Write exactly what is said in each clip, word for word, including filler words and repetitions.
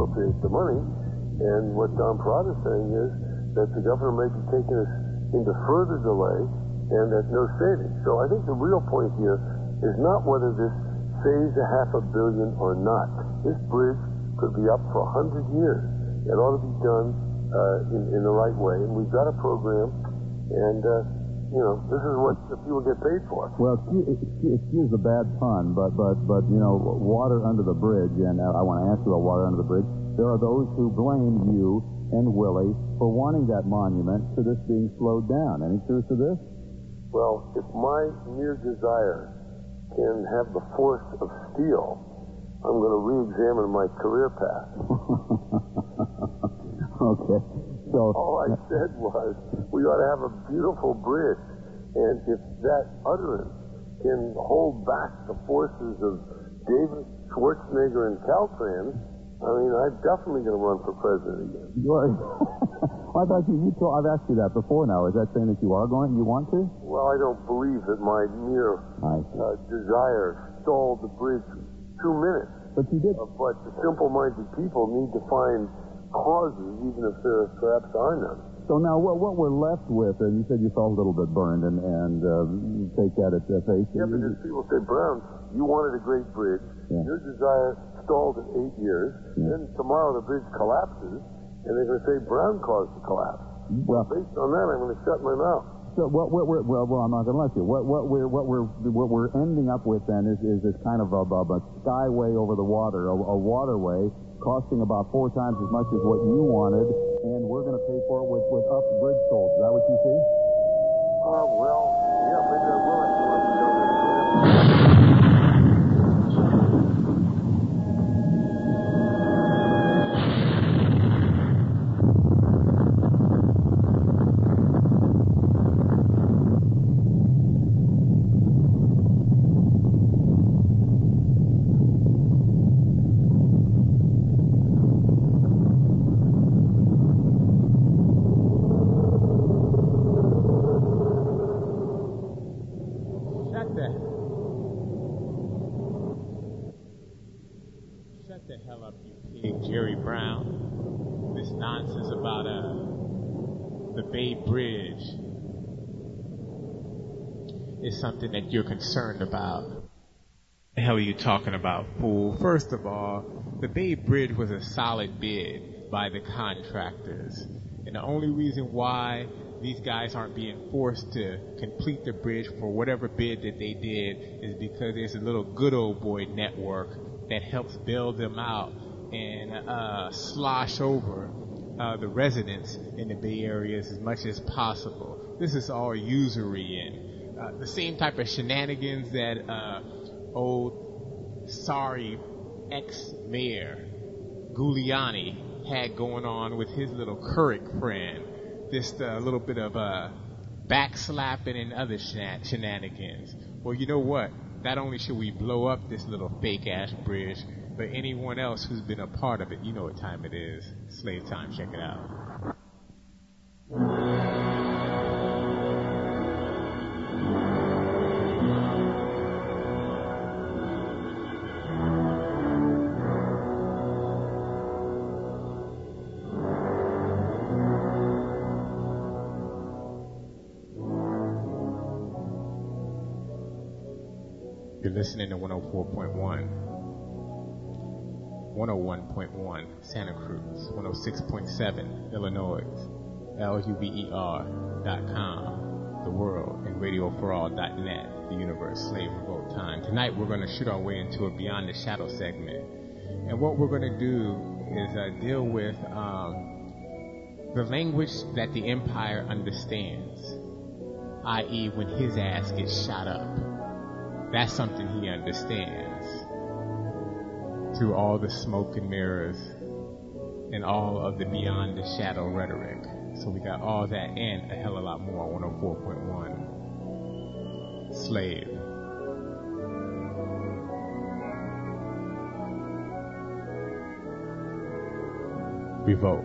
appropriate the money. And what Don Perrotta is saying is that the governor may be taking us into further delay and at no savings. So I think the real point here is not whether this saves a half a billion or not. This bridge could be up for a hundred years. It ought to be done uh, in, in the right way. And we've got a program, and, uh, you know, this is what the people get paid for. Well, excuse, excuse the bad pun, but, but, but, you know, water under the bridge, and I want to ask you about water under the bridge. There are those who blame you and Willie for wanting that monument to this being slowed down. Any truth to this? Well, if my mere desire can have the force of steel, I'm going to re-examine my career path. Okay. So all I said was we ought to have a beautiful bridge. And if that utterance can hold back the forces of David Schwarzenegger and Caltrans, I mean, I'm definitely going to run for president again. You are. I thought you, you told, I've asked you that before now. Is that saying that you are going, you want to? Well, I don't believe that my mere uh, desire stalled the bridge two minutes. But you did. Uh, but the simple-minded people need to find causes, even if there perhaps are none. So now what what we're left with, and you said you felt a little bit burned, and, and uh, take that at face. Yeah, because people say, Brown, you wanted a great bridge. Yeah. Your desire stalled at eight years. Yeah. Then tomorrow the bridge collapses, and they're going to say Brown caused the collapse. Well, based on that, I'm going to shut my mouth. So what, what we're well, well, I'm not going to let you. What what we're what we're what we're ending up with then is is this kind of a, a, a skyway over the water, a, a waterway costing about four times as much as what you wanted, and we're going to pay for it with with up bridge tolls. Is that what you see? Uh, well, yeah, maybe I will have to let the government. Is something that you're concerned about. What the hell are you talking about, fool? First of all, the Bay Bridge was a solid bid by the contractors. And the only reason why these guys aren't being forced to complete the bridge for whatever bid that they did is because there's a little good old boy network that helps bail them out and uh, slosh over uh, the residents in the Bay Area as much as possible. This is all usury and Uh, the same type of shenanigans that uh, old sorry ex-mayor Giuliani had going on with his little Couric friend. Just a little bit of uh, backslapping and other shenan- shenanigans. Well, you know what? Not only should we blow up this little fake-ass bridge, but anyone else who's been a part of it, you know what time it is. Slave time. Check it out. You're listening to one oh four point one, one oh one point one Santa Cruz, one oh six point seven Illinois, L U V E R dot com, the world, and radio for all dot net, the universe, slave revolt time. Tonight we're going to shoot our way into a Beyond the Shadow segment. And what we're going to do is uh, deal with um, the language that the Empire understands, that is when his ass gets shot up. That's something he understands through all the smoke and mirrors and all of the Beyond the Shadow rhetoric. So we got all that and a hell of a lot more on one oh four point one. Slave. Revolt.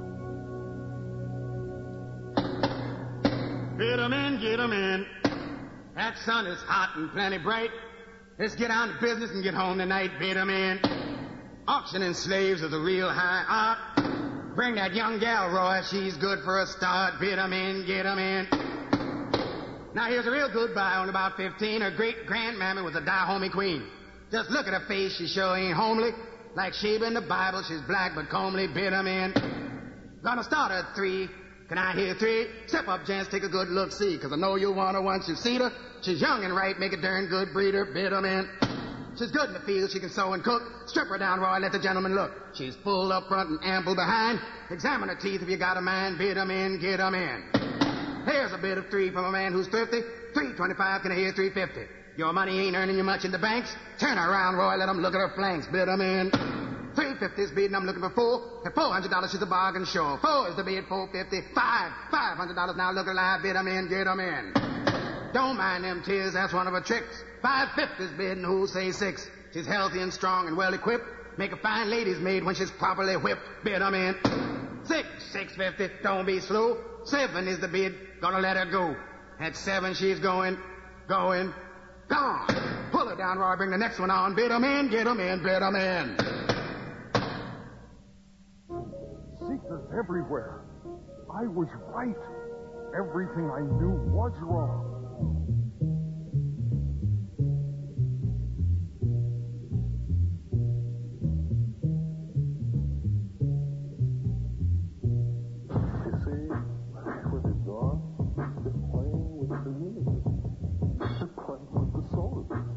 Get 'em in, get 'em in. That sun is hot and plenty bright. Let's get on to business and get home tonight, bid 'em in. Auctioning slaves is a real high art. Bring that young gal, Roy. She's good for a start. Bid 'em in, get 'em in. Now here's a real good buy on about fifteen. Her great-grandmammy was a Dahomey queen. Just look at her face, she sure ain't homely. Like Sheba in the Bible, she's black but comely. Bid 'em in. Gonna start at three. Can I hear three? Step up, gents, take a good look, see. Cause I know you'll want her once you've seen her. She's young and right, make a darn good breeder. Bid 'em in. She's good in the field, she can sew and cook. Strip her down, Roy, let the gentleman look. She's full up front and ample behind. Examine her teeth if you got a mind. Bid 'em in, get 'em in. Here's a bid of three from a man who's thrifty. three twenty-five, can I hear three fifty? Your money ain't earning you much in the banks. Turn her around, Roy, let 'em look at her flanks. Bid 'em in. three fifty is bidding, I'm looking for four. At four hundred dollars, she's a bargain sure. Four is the bid, four fifty. Five, five hundred dollars now, look alive. Bid 'em in, get 'em in. Don't mind them tears, that's one of her tricks. five fifty is bidding, who'll say six? She's healthy and strong and well equipped. Make a fine lady's maid when she's properly whipped. Bid 'em in. Six, six fifty, don't be slow. Seven is the bid, gonna let her go. At seven, she's going, going, gone. Pull her down, Roy, bring the next one on. Bid 'em in, get 'em in, bid 'em in. Seekers everywhere. I was right. Everything I knew was wrong. You see, with the dawn, they're playing with the universe. They're playing with the solar system.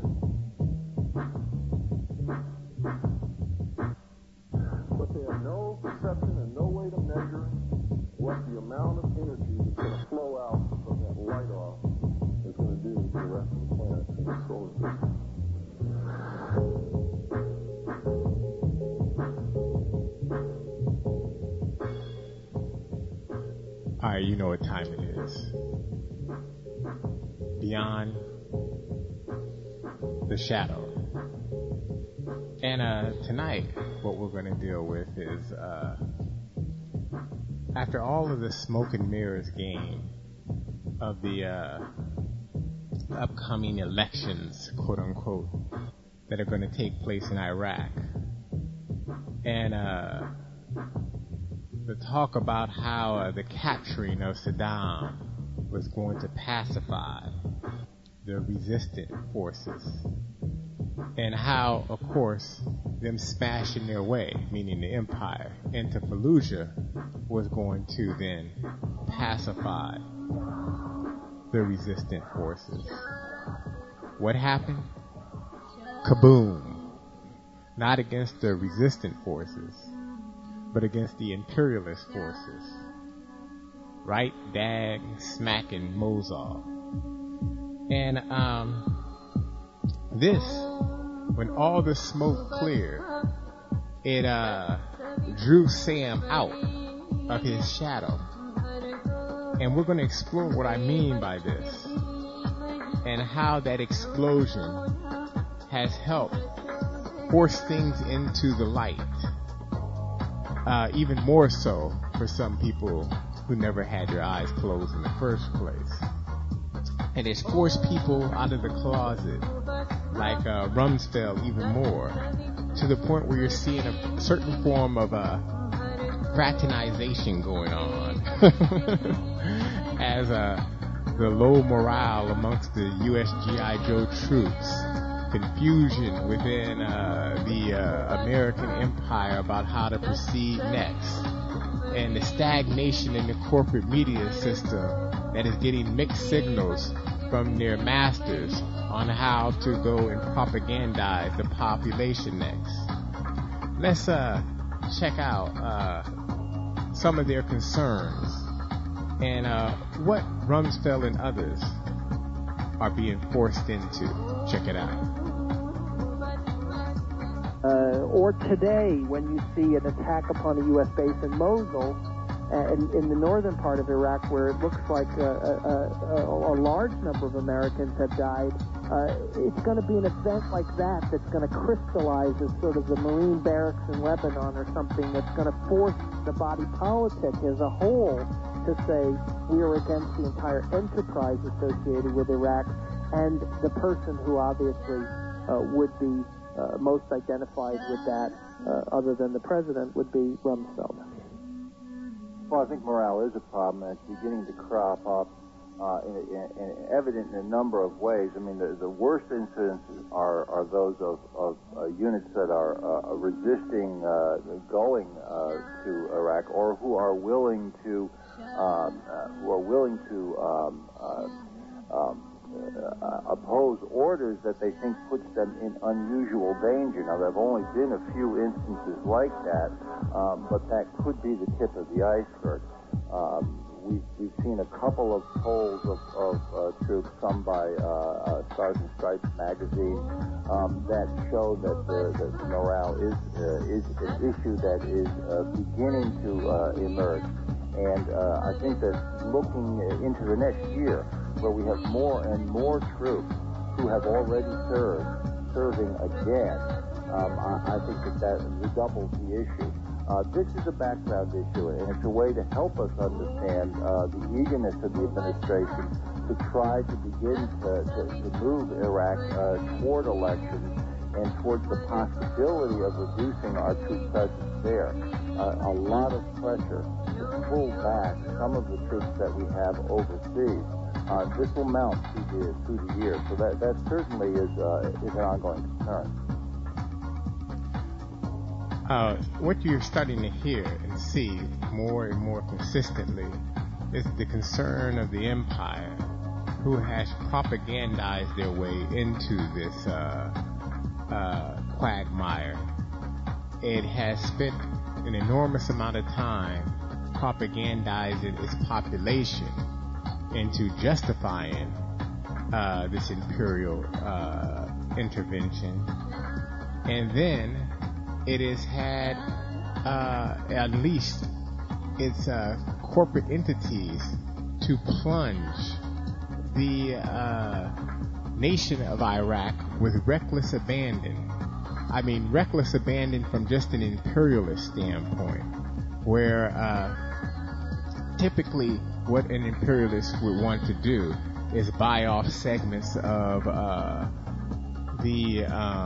But they have no perception and no way to measure what the amount of energy that's going to flow out from that light off is going to do to the rest of the planets in the solar system. All right, you know what time it is. Beyond the Shadow. And uh, tonight, what we're going to deal with is, uh, after all of the smoke and mirrors game of the uh, upcoming elections, quote unquote, that are going to take place in Iraq, and uh, the talk about how uh, the capturing of Saddam was going to pacify the resistant forces, and how, of course, them smashing their way, meaning the empire, into Fallujah was going to then pacify the resistant forces. What happened? Kaboom! Not against the resistant forces, but against the imperialist forces. Right, dag, smack in Mosul. And um, this, when all the smoke cleared, it uh, drew Sam out of his shadow. And we're going to explore what I mean by this, and how that explosion has helped force things into the light. Uh, even more so for some people who never had their eyes closed in the first place. And it's forced people out of the closet, like uh, Rumsfeld even more, to the point where you're seeing a certain form of uh, fraternization going on. As uh, the low morale amongst the U S G I Joe troops, confusion within uh, the uh, American empire about how to proceed next, and the stagnation in the corporate media system that is getting mixed signals from their masters on how to go and propagandize the population next. Let's uh, check out uh, some of their concerns and uh, what Rumsfeld and others are being forced into. Check it out. Uh, or today, when you see an attack upon a U S base in Mosul, uh, in, in the northern part of Iraq, where it looks like a, a, a, a large number of Americans have died, uh, it's going to be an event like that that's going to crystallize as sort of the Marine barracks in Lebanon or something, that's going to force the body politic as a whole to say we are against the entire enterprise associated with Iraq and the person who obviously uh, would be uh, most identified with that, uh, other than the president, would be Rumsfeld. Well, I think morale is a problem, and it's beginning to crop up, uh, in, in, in evident in a number of ways. I mean, the, the worst incidents are, are those of, of uh, units that are uh, resisting uh, going uh, to Iraq, or who are willing to um, uh, who are willing to um, uh, um, uh, oppose orders that they think puts them in unusual danger. Now, there have only been a few instances like that, um, but that could be the tip of the iceberg. Um, we've, we've seen a couple of polls of, of uh, troops, some by uh, uh, Stars and Stripes magazine, um, that show that the, the morale is uh, is an issue that is uh, beginning to uh, emerge. And uh, I think that looking into the next year, where we have more and more troops who have already served, serving again, um, I, I think that that redoubles the issue. Uh, this is a background issue, and it's a way to help us understand uh, the eagerness of the administration to try to begin to, to, to move Iraq uh, toward elections and towards the possibility of reducing our troop presence there. Uh, a lot of pressure to pull back some of the troops that we have overseas. Uh, this will mount through the, through the year, so that, that certainly is, uh, is an ongoing concern. Uh, what you're starting to hear and see more and more consistently is the concern of the empire, who has propagandized their way into this uh, uh, quagmire. It has spent an enormous amount of time propagandizing its population into justifying uh, this imperial uh, intervention, and then it has had uh, unleashed its uh, corporate entities to plunge the uh, nation of Iraq with reckless abandon. I mean, reckless abandon from just an imperialist standpoint, where uh, typically what an imperialist would want to do is buy off segments of uh, the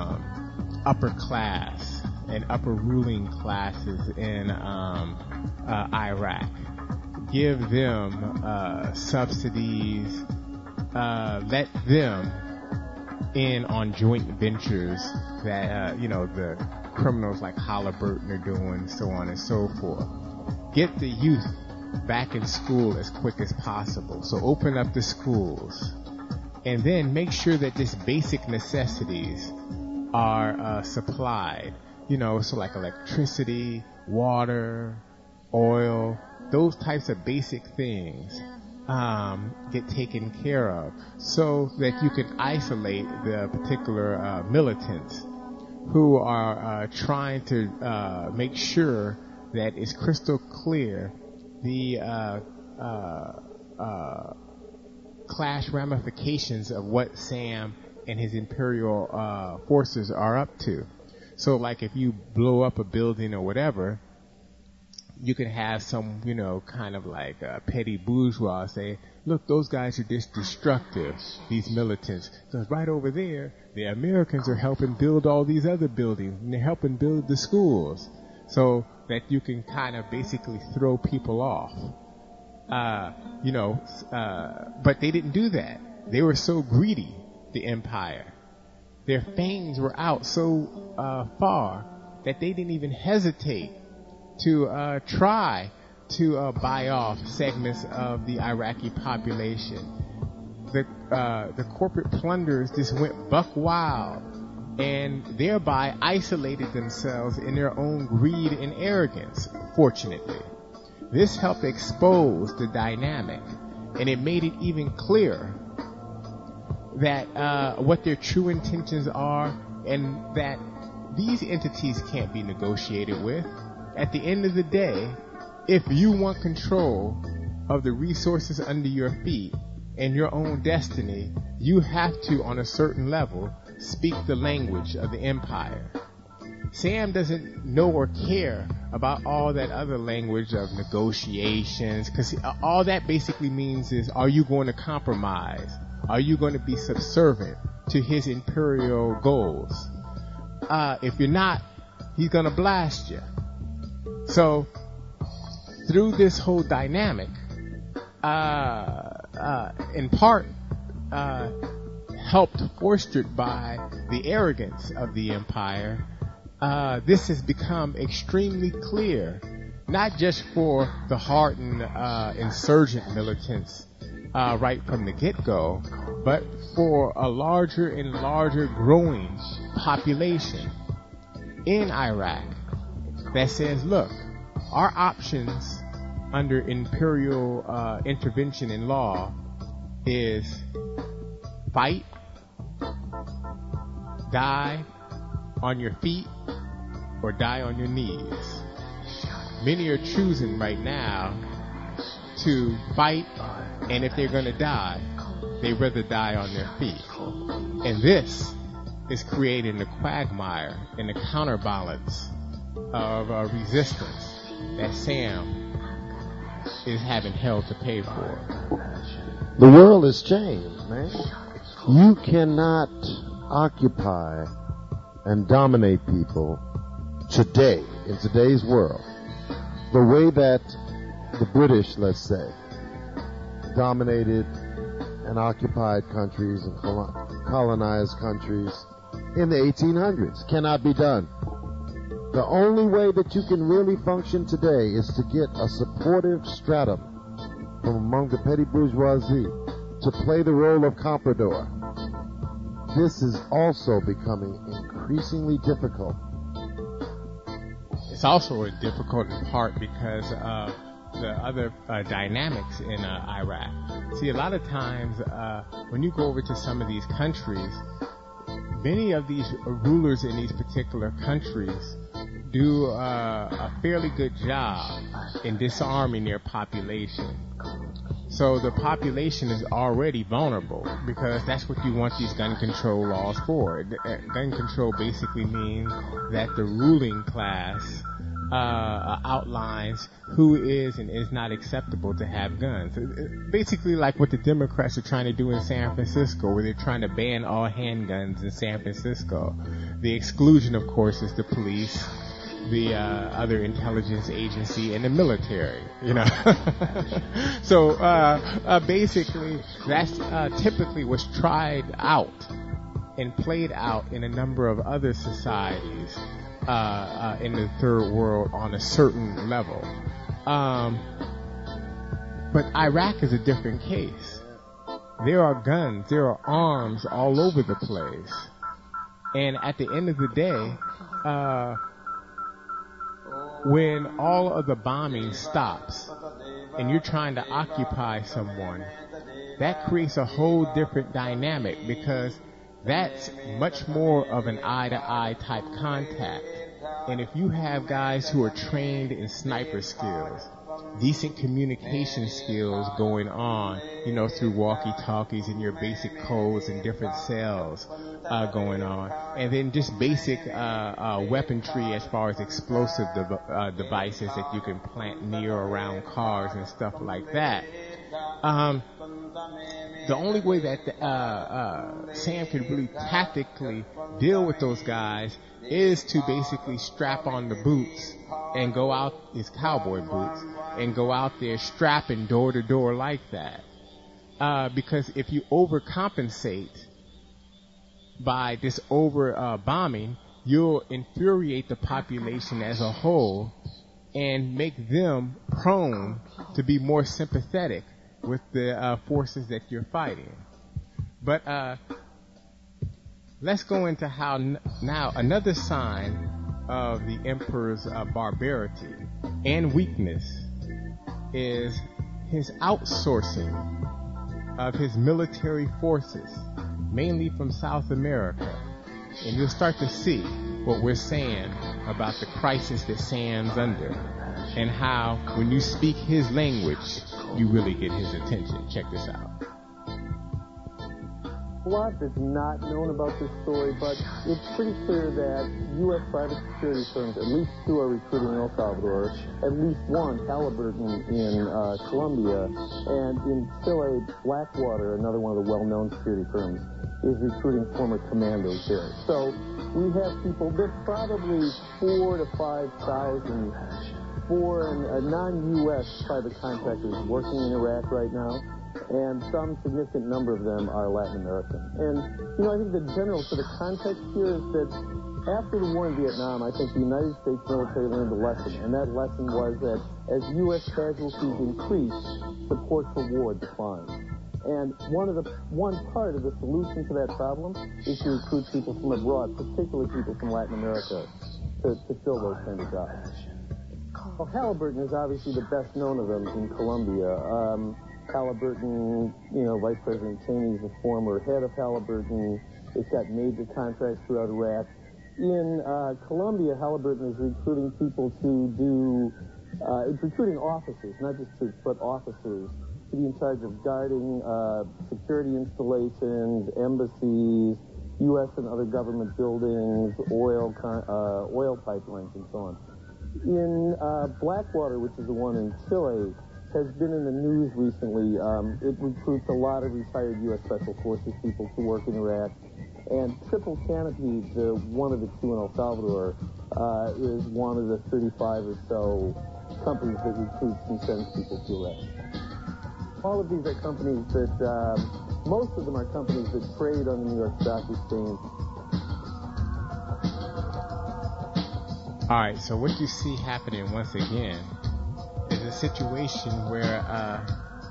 um, upper class and upper ruling classes in um, uh, Iraq. Give them uh, subsidies, uh, let them in on joint ventures that, uh, you know, the criminals like Halliburton are doing, so on and so forth. Get the youth back in school as quick as possible. So open up the schools. And then make sure that just basic necessities are uh, supplied. You know, so like electricity, water, oil, those types of basic things um, get taken care of, so that you can isolate the particular uh, militants who are uh, trying to uh, make sure that it's crystal clear the uh, uh, uh, clash ramifications of what Sam and his imperial uh, forces are up to. So, like, if you blow up a building or whatever, you can have some, you know, kind of like a petty bourgeois say, look, those guys are just destructive, these militants. Because right over there, the Americans are helping build all these other buildings, and they're helping build the schools. So that you can kind of basically throw people off. Uh, you know, uh, but they didn't do that. They were so greedy, the empire. Their fangs were out so uh, far that they didn't even hesitate to uh, try to uh, buy off segments of the Iraqi population. The uh, the corporate plunderers just went buck wild and thereby isolated themselves in their own greed and arrogance, fortunately. This helped expose the dynamic, and it made it even clearer that uh, what their true intentions are, and that these entities can't be negotiated with. At the end of the day, if you want control of the resources under your feet and your own destiny, you have to, on a certain level, speak the language of the empire. Sam doesn't know or care about all that other language of negotiations, because all that basically means is, are you going to compromise? Are you going to be subservient to his imperial goals? uh, if you're not, he's going to blast you. So through this whole dynamic, uh, uh, in part uh, helped fostered by the arrogance of the empire, uh, this has become extremely clear, not just for the hardened uh, insurgent militants uh, right from the get-go, but for a larger and larger growing population in Iraq that says, look, our options under imperial uh, intervention in law is fight, die on your feet, or die on your knees. Many are choosing right now to fight, and if they're going to die, they'd rather die on their feet. And this is creating the quagmire and the counterbalance of uh, resistance that Sam is having hell to pay for. The world has changed, man. You cannot occupy and dominate people today, in today's world, the way that the British, let's say, dominated and occupied countries and colonized countries in the eighteen hundreds. Cannot be done. The only way that you can really function today is to get a supportive stratum from among the petty bourgeoisie to play the role of comprador. This is also becoming increasingly difficult. It's also difficult in part because of the other uh, dynamics in uh, Iraq. See, a lot of times uh, when you go over to some of these countries, many of these rulers in these particular countries do uh, a fairly good job in disarming their population. So the population is already vulnerable because that's what you want these gun control laws for. Gun control basically means that the ruling class uh, outlines who is and is not acceptable to have guns. Basically like what the Democrats are trying to do in San Francisco, where they're trying to ban all handguns in San Francisco. The exclusion, of course, is the police, the uh, other intelligence agency, and the military, you know. So uh, uh, basically, that's uh, typically what's tried out and played out in a number of other societies uh, uh, in the third world on a certain level. Um, but Iraq is a different case. There are guns, there are arms all over the place. And at the end of the day, uh, when all of the bombing stops and you're trying to occupy someone, that creates a whole different dynamic because that's much more of an eye-to-eye type contact. And if you have guys who are trained in sniper skills, decent communication skills going on, you know, through walkie-talkies and your basic codes and different cells uh, going on, and then just basic uh, uh, weaponry as far as explosive de- uh, devices that you can plant near or around cars and stuff like that. Um, the only way that the, uh, uh, Sam could really tactically deal with those guys is to basically strap on the boots and go out, his cowboy boots, and go out there strapping door to door like that. Uh, because if you overcompensate by this over uh, bombing, you'll infuriate the population as a whole and make them prone to be more sympathetic with the uh, forces that you're fighting. But uh, let's go into how n- now another sign of the emperor's uh, barbarity and weakness is his outsourcing of his military forces, mainly from South America. And you'll start to see what we're saying about the crisis that Sam's under and how when you speak his language, you really get his attention. Check this out. A lot is not known about this story, but it's pretty clear that U S private security firms, at least two are recruiting in El Salvador, at least one, Halliburton in uh, Colombia, and in Chile, Blackwater, another one of the well-known security firms, is recruiting former commandos there. So we have people, there's probably four to five thousand foreign, uh, non-U S private contractors working in Iraq right now, and some significant number of them are Latin American. And, you know, I think the general sort of context here is that after the war in Vietnam, I think the United States military learned a lesson, and that lesson was that as U S casualties increase, support for war declines. And one of the one part of the solution to that problem is to recruit people from abroad, particularly people from Latin America, to, to fill those kind of jobs. Well, Halliburton is obviously the best known of them in Colombia. Um, Halliburton, you know, Vice President Cheney is the former head of Halliburton. It's got major contracts throughout Iraq. In uh, Colombia, Halliburton is recruiting people to do, uh, it's recruiting officers, not just troops, but officers, to be in charge of guarding uh, security installations, embassies, U S and other government buildings, oil uh, oil pipelines, and so on. In uh, Blackwater, which is the one in Chile, has been in the news recently. Um, it recruits a lot of retired U S Special Forces people to work in Iraq. And Triple Canopy, the one of the two in El Salvador, uh, is one of the thirty-five or so companies that recruits and sends people to Iraq. All of these are companies that, um, most of them are companies that trade on the New York Stock Exchange. All right, so what you see happening once again is a situation where, uh,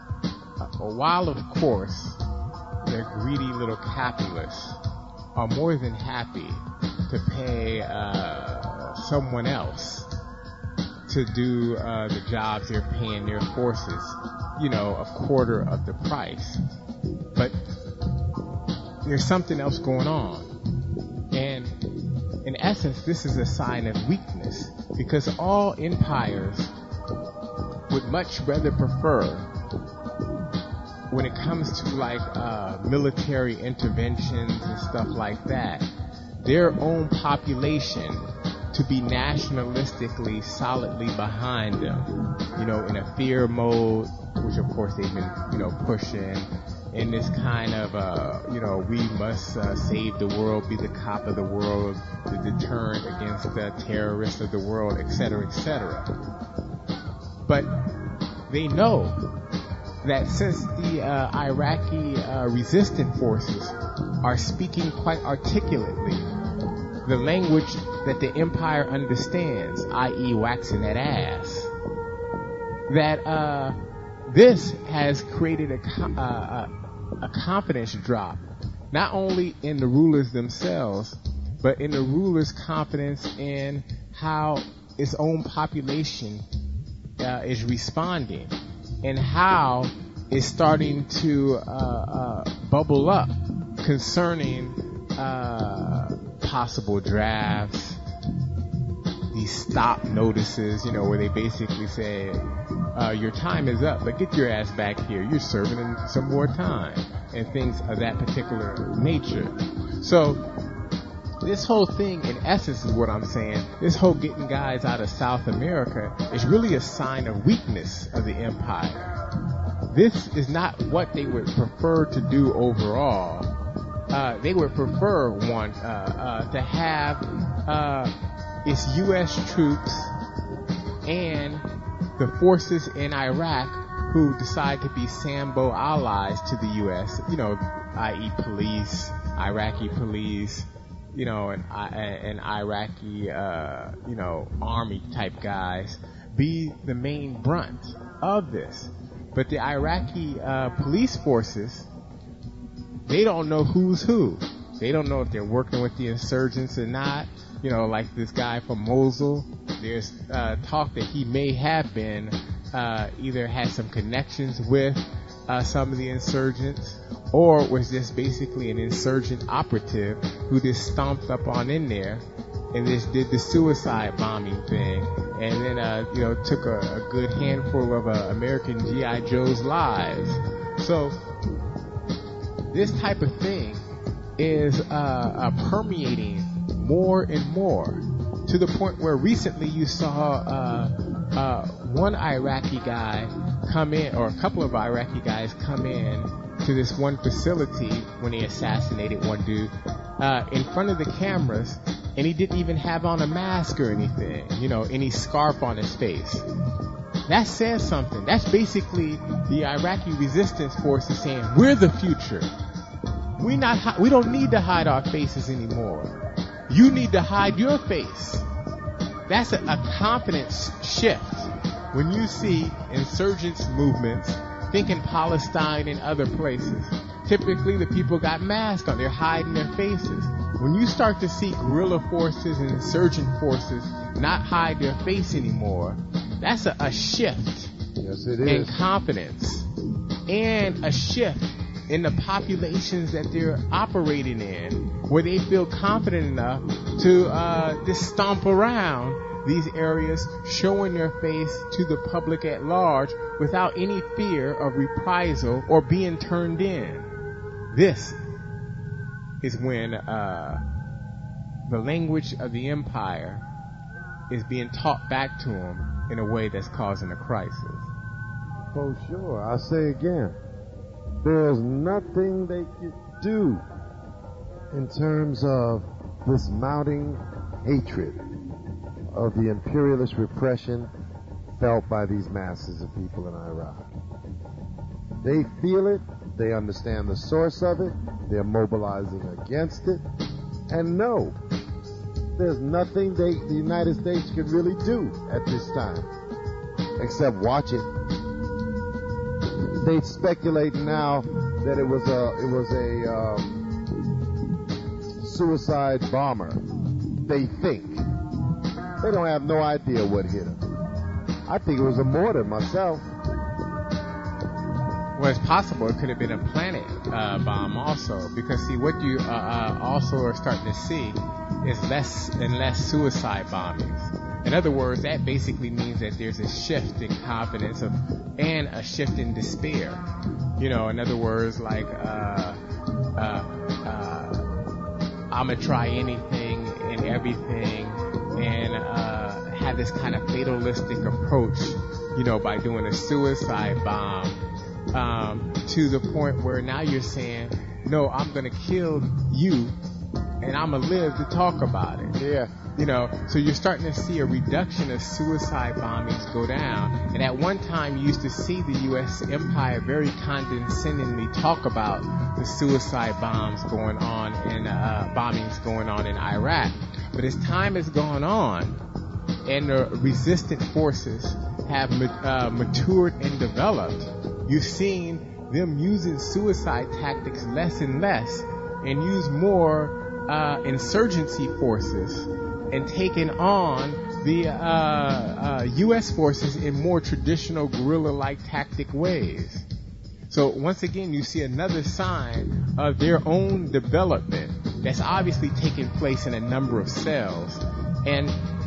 while of course the greedy little capitalists are more than happy to pay uh, someone else to do uh, the jobs they're paying their forces, you know, a quarter of the price. But there's something else going on. And in essence, this is a sign of weakness, because all empires would much rather prefer, when it comes to like uh, military interventions and stuff like that, their own population to be nationalistically solidly behind them, you know, in a fear mode, which of course they've been, you know, pushing, in this kind of, uh, you know, we must uh, save the world, be the cop of the world, the deterrent against the terrorists of the world, et cetera, et cetera. But they know that since the uh, Iraqi uh, resistant forces are speaking quite articulately the language that the empire understands, that is waxing that ass, that uh, this has created a, uh, a, a confidence drop, not only in the rulers themselves, but in the rulers' confidence in how its own population uh, is responding, and how it's starting to uh, uh, bubble up concerning uh, possible drafts, these stop notices, you know, where they basically say, uh, your time is up, but get your ass back here. You're serving in some more time, and things of that particular nature. So this whole thing, in essence, is what I'm saying. This whole getting guys out of South America is really a sign of weakness of the empire. This is not what they would prefer to do overall. Uh, they would prefer one uh, uh, to have uh, its U S troops and the forces in Iraq who decide to be Sambo allies to the U S, you know, that is police, Iraqi police, you know, and, and Iraqi, uh, you know, army type guys, be the main brunt of this. But the Iraqi uh, police forces, they don't know who's who. They don't know if they're working with the insurgents or not. You know, like this guy from Mosul, there's uh, talk that he may have been uh, either had some connections with uh, some of the insurgents, or was just basically an insurgent operative who just stomped up on in there and just did the suicide bombing thing, and then uh, you know took a, a good handful of uh, American G I Joes' lives. So this type of thing is uh, uh, permeating more and more, to the point where recently you saw uh, uh, one Iraqi guy come in, or a couple of Iraqi guys come in to this one facility when they assassinated one dude uh, in front of the cameras, and he didn't even have on a mask or anything, you know, any scarf on his face. That says something. That's basically the Iraqi resistance forces saying, we're the future. We not hi- we don't need to hide our faces anymore. You need to hide your face. That's a, a confidence shift when you see insurgents movements, thinking Palestine and other places. Typically the people got masks on, they're hiding their faces. When you start to see guerrilla forces and insurgent forces not hide their face anymore, that's a, a shift yes, it in is. confidence and a shift in the populations that they're operating in, where they feel confident enough to uh, just stomp around these areas, showing their face to the public at large without any fear of reprisal or being turned in. This is when uh, the language of the empire is being taught back to them in a way that's causing a crisis. For sure. I'll say again, there's nothing they could do in terms of this mounting hatred of the imperialist repression felt by these masses of people in Iraq. They feel it, they understand the source of it, they're mobilizing against it, and no, there's nothing they, the United States can really do at this time except watch it. They speculate now that it was a it was a um, suicide bomber. They think. They don't have no idea what hit him. I think it was a mortar myself. Well, it's possible it could have been a planet uh, bomb also, because see, what you uh, uh, also are starting to see is less and less suicide bombings. In other words, that basically means that there's a shift in confidence of, and a shift in despair. You know, in other words, like, uh, uh, uh, I'm gonna try anything and everything, and uh, have this kind of fatalistic approach, you know, by doing a suicide bomb, um, to the point where now you're saying, no, I'm gonna kill you, and I'm gonna live to talk about it. Yeah. You know, so you're starting to see a reduction of suicide bombings go down. And at one time, you used to see the U S empire very condescendingly talk about the suicide bombs going on and uh, bombings going on in Iraq. But as time has gone on, and the resistant forces have uh, matured and developed, you've seen them using suicide tactics less and less, and use more uh, insurgency forces, and taking on the uh, uh, U S forces in more traditional guerrilla-like tactic ways. So once again, you see another sign of their own development that's obviously taking place in a number of cells. And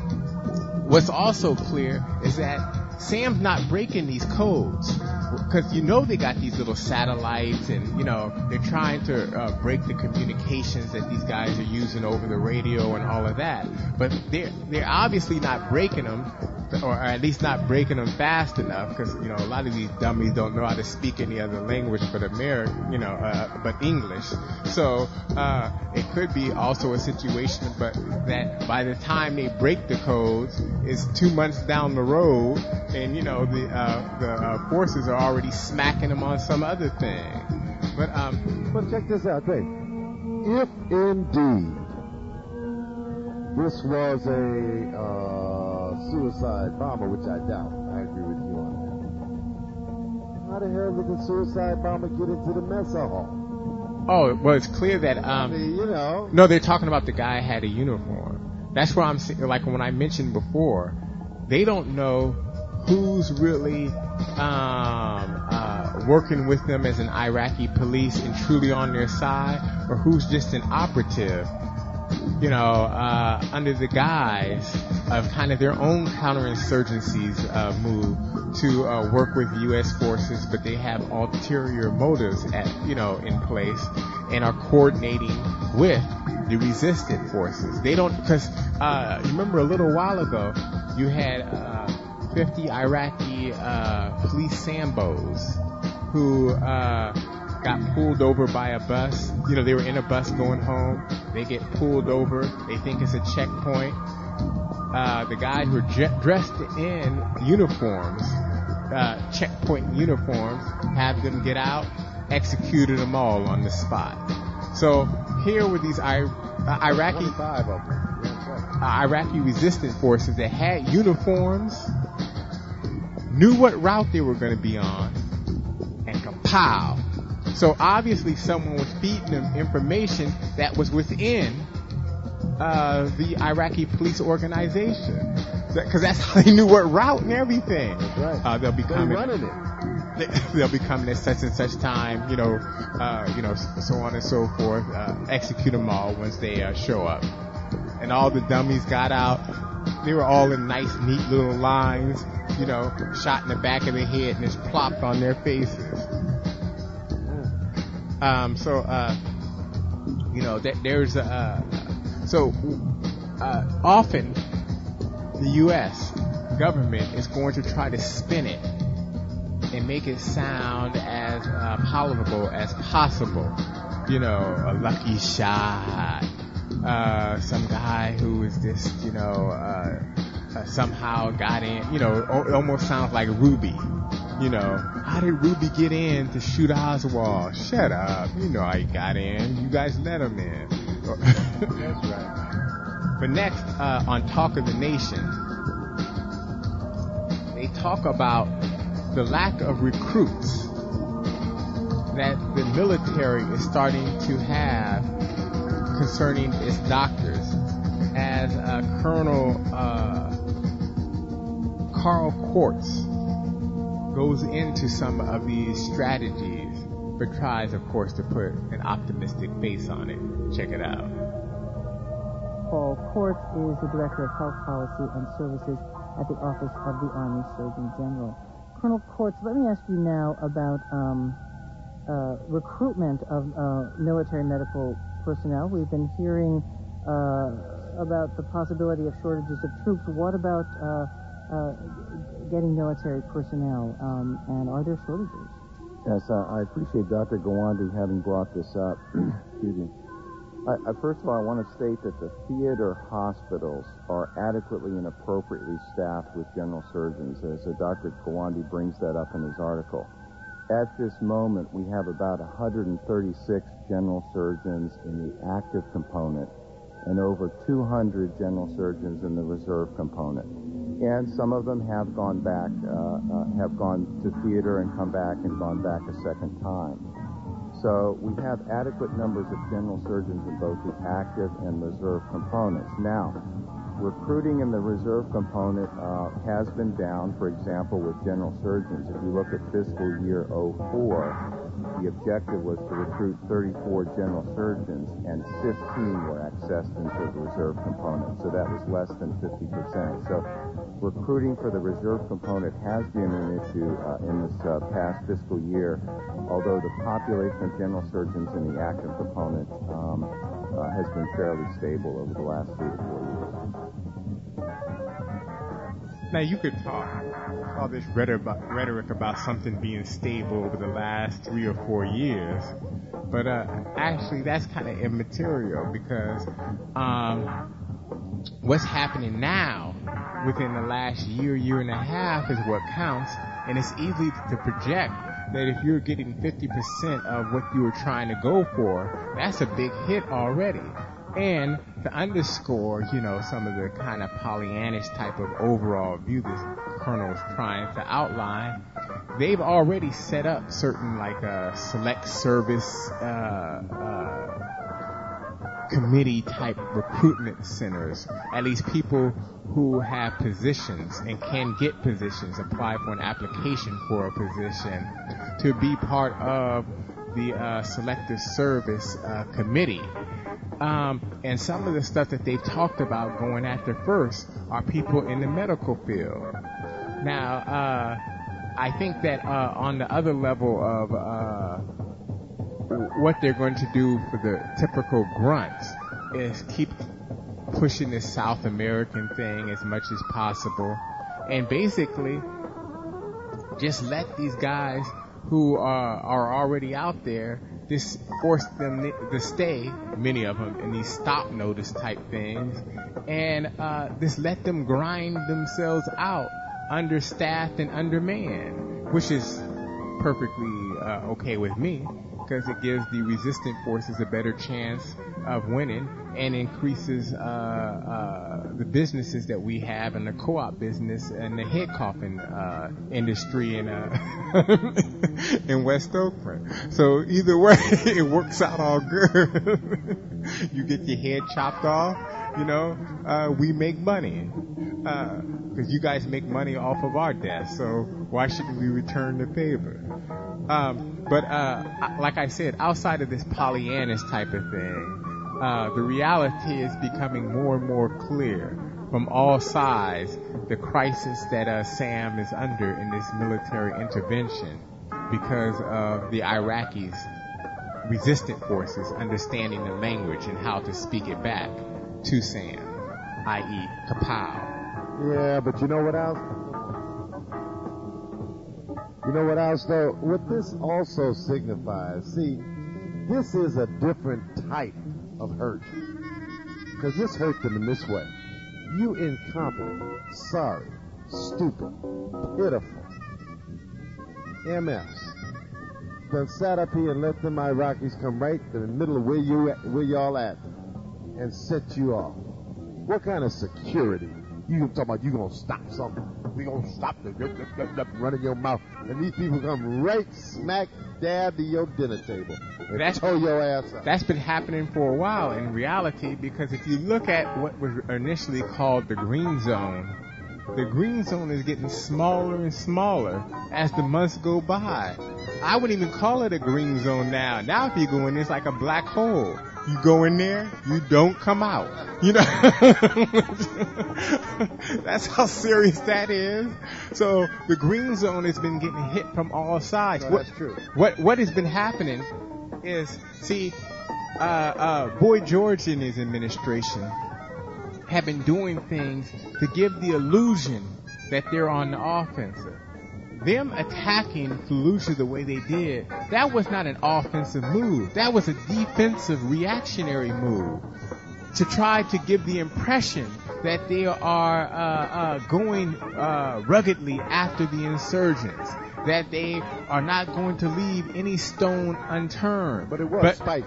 what's also clear is that Sam's not breaking these codes, because you know they got these little satellites, and you know they're trying to uh, break the communications that these guys are using over the radio and all of that. But they're they're obviously not breaking them, or at least not breaking them fast enough, because you know a lot of these dummies don't know how to speak any other language but American, you know, uh, but English. So uh, it could be also a situation, but that by the time they break the codes, it's two months down the road, and you know the uh, the uh, forces are already smacking them on some other thing. But um, but check this out, Dave. If indeed this was a uh, suicide bomber, which I doubt, I agree with you on that. How the hell did the suicide bomber get into the mess hall? Oh, well, it's clear that um, I mean, you know. No, they're talking about the guy had a uniform. That's where I'm saying, like when I mentioned before, they don't know who's really um, uh, working with them as an Iraqi police and truly on their side, or who's just an operative, you know, uh, under the guise of kind of their own counterinsurgencies uh, move to uh, work with U S forces, but they have ulterior motives at, you know, in place, and are coordinating with the resistant forces. They don't, because uh, remember a little while ago, you had uh, fifty Iraqi uh, police Sambos who uh, got pulled over by a bus. You know, they were in a bus going home. They get pulled over. They think it's a checkpoint. Uh, the guys who are j- dressed in uniforms, uh, checkpoint uniforms, have them get out, executed them all on the spot. So here were these I- uh, Iraqi, uh, Iraqi resistance forces that had uniforms, knew what route they were going to be on, and kapow. So obviously someone was feeding them information that was within uh, the Iraqi police organization. Because that's how they knew what route and everything. That's right. Uh, they'll be coming, They're running it. They'll be coming at such and such time, you know, uh, you know, so on and so forth. Uh, execute them all once they uh, show up. And all the dummies got out. They were all in nice, neat little lines, you know, shot in the back of the head and just plopped on their faces. Um, so, uh, you know, th- there's, uh, so, uh, often the U S government is going to try to spin it and make it sound as uh, palatable as possible. You know, a lucky shot, uh, some guy who is just, you know, uh, uh, somehow got in, you know, it almost sounds like Ruby. You know, how did Ruby get in to shoot Oswald? Shut up. You know how he got in. You guys let him in. That's right. But next, uh, on Talk of the Nation, they talk about the lack of recruits that the military is starting to have concerning its doctors. As uh, Colonel uh, Carl Quartz goes into some of these strategies, but tries, of course, to put an optimistic face on it. Check it out. Paul Quartz is the Director of Health Policy and Services at the Office of the Army Surgeon General. Colonel Quartz, let me ask you now about um, uh, recruitment of uh, military medical personnel. We've been hearing uh, about the possibility of shortages of troops. What about uh, uh, getting military personnel, um, and are there shortages? Yes, uh, I appreciate Doctor Gawande having brought this up. Excuse me. I, I, first of all, I want to state that the theater hospitals are adequately and appropriately staffed with general surgeons, as uh, Doctor Gawande brings that up in his article. At this moment, we have about one hundred thirty-six general surgeons in the active component and over two hundred general surgeons in the reserve component. And some of them have gone back, uh, uh, have gone to theater and come back and gone back a second time. So we have adequate numbers of general surgeons in both the active and reserve components. Now, recruiting in the reserve component uh, has been down, for example, with general surgeons. If you look at fiscal year oh four, the objective was to recruit thirty-four general surgeons, and fifteen were accessed into the reserve component. So that was less than fifty percent. So recruiting for the reserve component has been an issue uh, in this uh, past fiscal year, although the population of general surgeons in the active component um, uh, has been fairly stable over the last three to four years. Now, you could talk all this rhetoric about something being stable over the last three or four years, but uh, actually that's kind of immaterial, because um, what's happening now within the last year, year and a half is what counts, and it's easy to project that if you're getting fifty percent of what you were trying to go for, that's a big hit already. And to underscore, you know, some of the kind of Pollyannish type of overall view this colonel's trying to outline, they've already set up certain, like, uh, select service uh, uh, committee type recruitment centers. At least people who have positions and can get positions, apply for an application for a position to be part of the uh, selective service uh, committee. Um, and some of the stuff that they've talked about going after first are people in the medical field. Now, uh, I think that uh, on the other level of uh, what they're going to do for the typical grunts is keep pushing this South American thing as much as possible, and basically just let these guys who uh, are already out there, this forced them to stay, many of them, in these stop notice type things, and uh, this let them grind themselves out, understaffed and undermanned, which is perfectly uh, okay with me, because it gives the resistant forces a better chance of winning and increases uh, uh, the businesses that we have in the co-op business and the head coffin uh, industry in uh, in West Oakland. So either way, it works out all good. You get your head chopped off, you know, uh, we make money. Because uh, you guys make money off of our deaths, so why shouldn't we return the favor? Um, but uh, like I said, outside of this Pollyannish type of thing, uh, the reality is becoming more and more clear from all sides, the crisis that uh, Sam is under in this military intervention because of the Iraqis' resistant forces understanding the language and how to speak it back to Sam, that is. Kapow. Yeah, but you know what else? You know what else, though? What this also signifies, see, this is a different type of hurt. Because this hurt them in this way. You incompetent, sorry, stupid, pitiful, M Fs. Then sat up here and let them Iraqis come right in the middle of where you where y'all at and set you off. What kind of security? You talking about you gonna stop something? We gonna stop the running your mouth, and these people come right smack dab to your dinner table and that's, tow your ass up. That's been happening for a while in reality, because if you look at what was initially called the green zone, the green zone is getting smaller and smaller as the months go by. I wouldn't even call it a green zone now. Now if you go in, it's like a black hole. You go in there, you don't come out. You know, that's how serious that is. So the green zone has been getting hit from all sides. No, what, that's true. What what has been happening is, see, uh, uh, Boy George and his administration have been doing things to give the illusion that they're on the offensive. Them attacking Fallujah the way they did, that was not an offensive move. That was a defensive, reactionary move to try to give the impression that they are uh, uh, going uh, ruggedly after the insurgents, that they are not going to leave any stone unturned. But it was but, spite.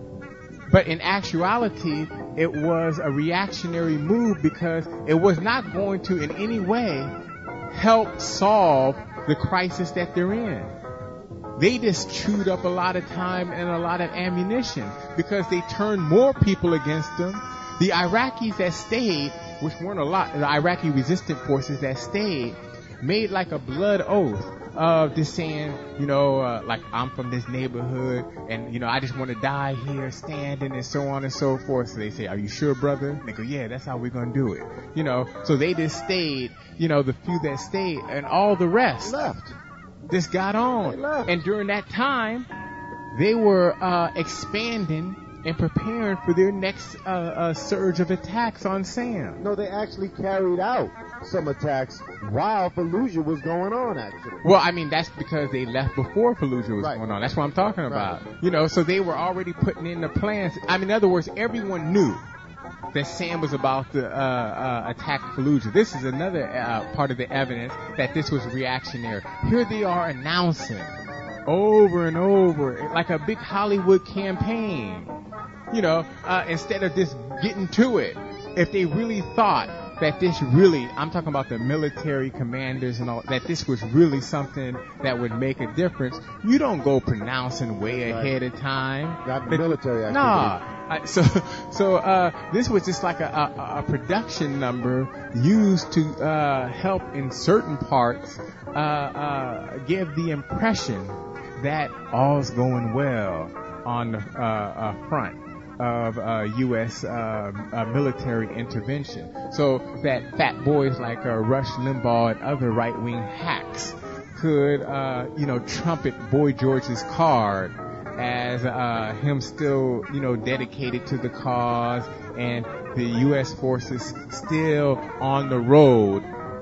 But in actuality, it was a reactionary move because it was not going to in any way help solve the crisis that they're in. They just chewed up a lot of time and a lot of ammunition because they turned more people against them. The Iraqis that stayed, which weren't a lot, the Iraqi resistant forces that stayed, made like a blood oath of just saying, you know, uh, like, I'm from this neighborhood and, you know, I just want to die here standing and so on and so forth. So they say, are you sure, brother? And they go, yeah, that's how we're going to do it. You know, so they just stayed, you know, the few that stayed, and all the rest left. Just got on. And during that time, they were uh, expanding and preparing for their next uh, uh, surge of attacks on Sam. No, they actually carried out some attacks while Fallujah was going on, actually. Well, I mean, that's because they left before Fallujah was right. going on. That's what I'm talking about. Right. You know, so they were already putting in the plans. I mean, in other words, everyone knew that Sam was about to uh, uh, attack Fallujah. This is another uh, part of the evidence that this was reactionary. Here they are announcing over and over, like a big Hollywood campaign. You know, uh, instead of just getting to it, if they really thought that this really, I'm talking about the military commanders and all, that this was really something that would make a difference, you don't go pronouncing way right. ahead of time. Not military activity. Nah. I, so, so uh, this was just like a, a, a production number used to uh, help in certain parts uh, uh, give the impression that all's going well on the uh, uh, front of uh, U S Uh, uh, military intervention, so that fat boys like uh, Rush Limbaugh and other right-wing hacks could, uh, you know, trumpet Boy George's card as uh, him still, you know, dedicated to the cause, and the U S forces still on the road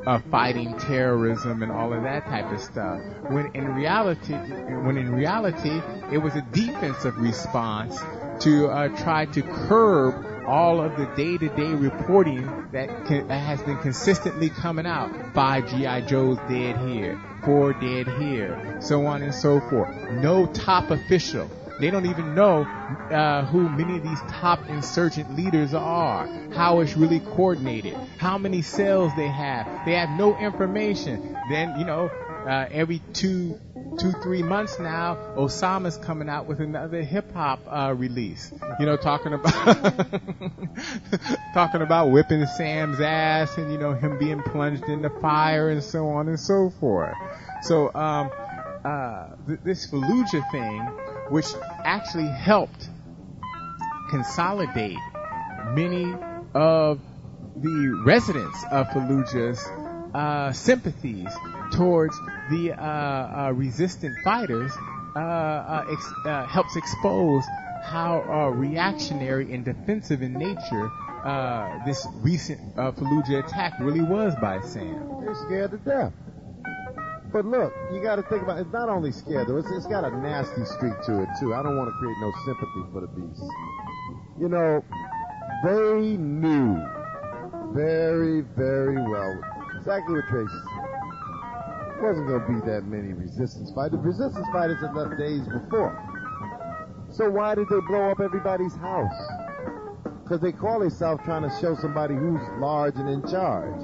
uh, fighting terrorism and all of that type of stuff. When in reality, when in reality, it was a defensive response to uh, try to curb all of the day-to-day reporting that can, has been consistently coming out. Five G I Joes dead here, four dead here, so on and so forth. No top official. They don't even know uh, who many of these top insurgent leaders are, how it's really coordinated, how many cells they have. They have no information. Then, you know, uh, every two, two, three months now, Osama's coming out with another hip-hop uh, release. You know, talking about talking about whipping Sam's ass and, you know, him being plunged in the fire and so on and so forth. So um, uh, th- this Fallujah thing, which actually helped consolidate many of the residents of Fallujah's uh, sympathies towards the uh, uh, resistant fighters, uh, uh, ex- uh, helps expose how uh, reactionary and defensive in nature uh, this recent uh, Fallujah attack really was by Sam. They're scared to death. But look, you got to think about it. It's not only scared, though. It's, it's got a nasty streak to it, too. I don't want to create no sympathy for the beast. You know, they knew very, very well exactly what Tracy said. It wasn't going to be that many resistance fighters. Resistance fighters had left days before. So why did they blow up everybody's house? Because they call themselves trying to show somebody who's large and in charge.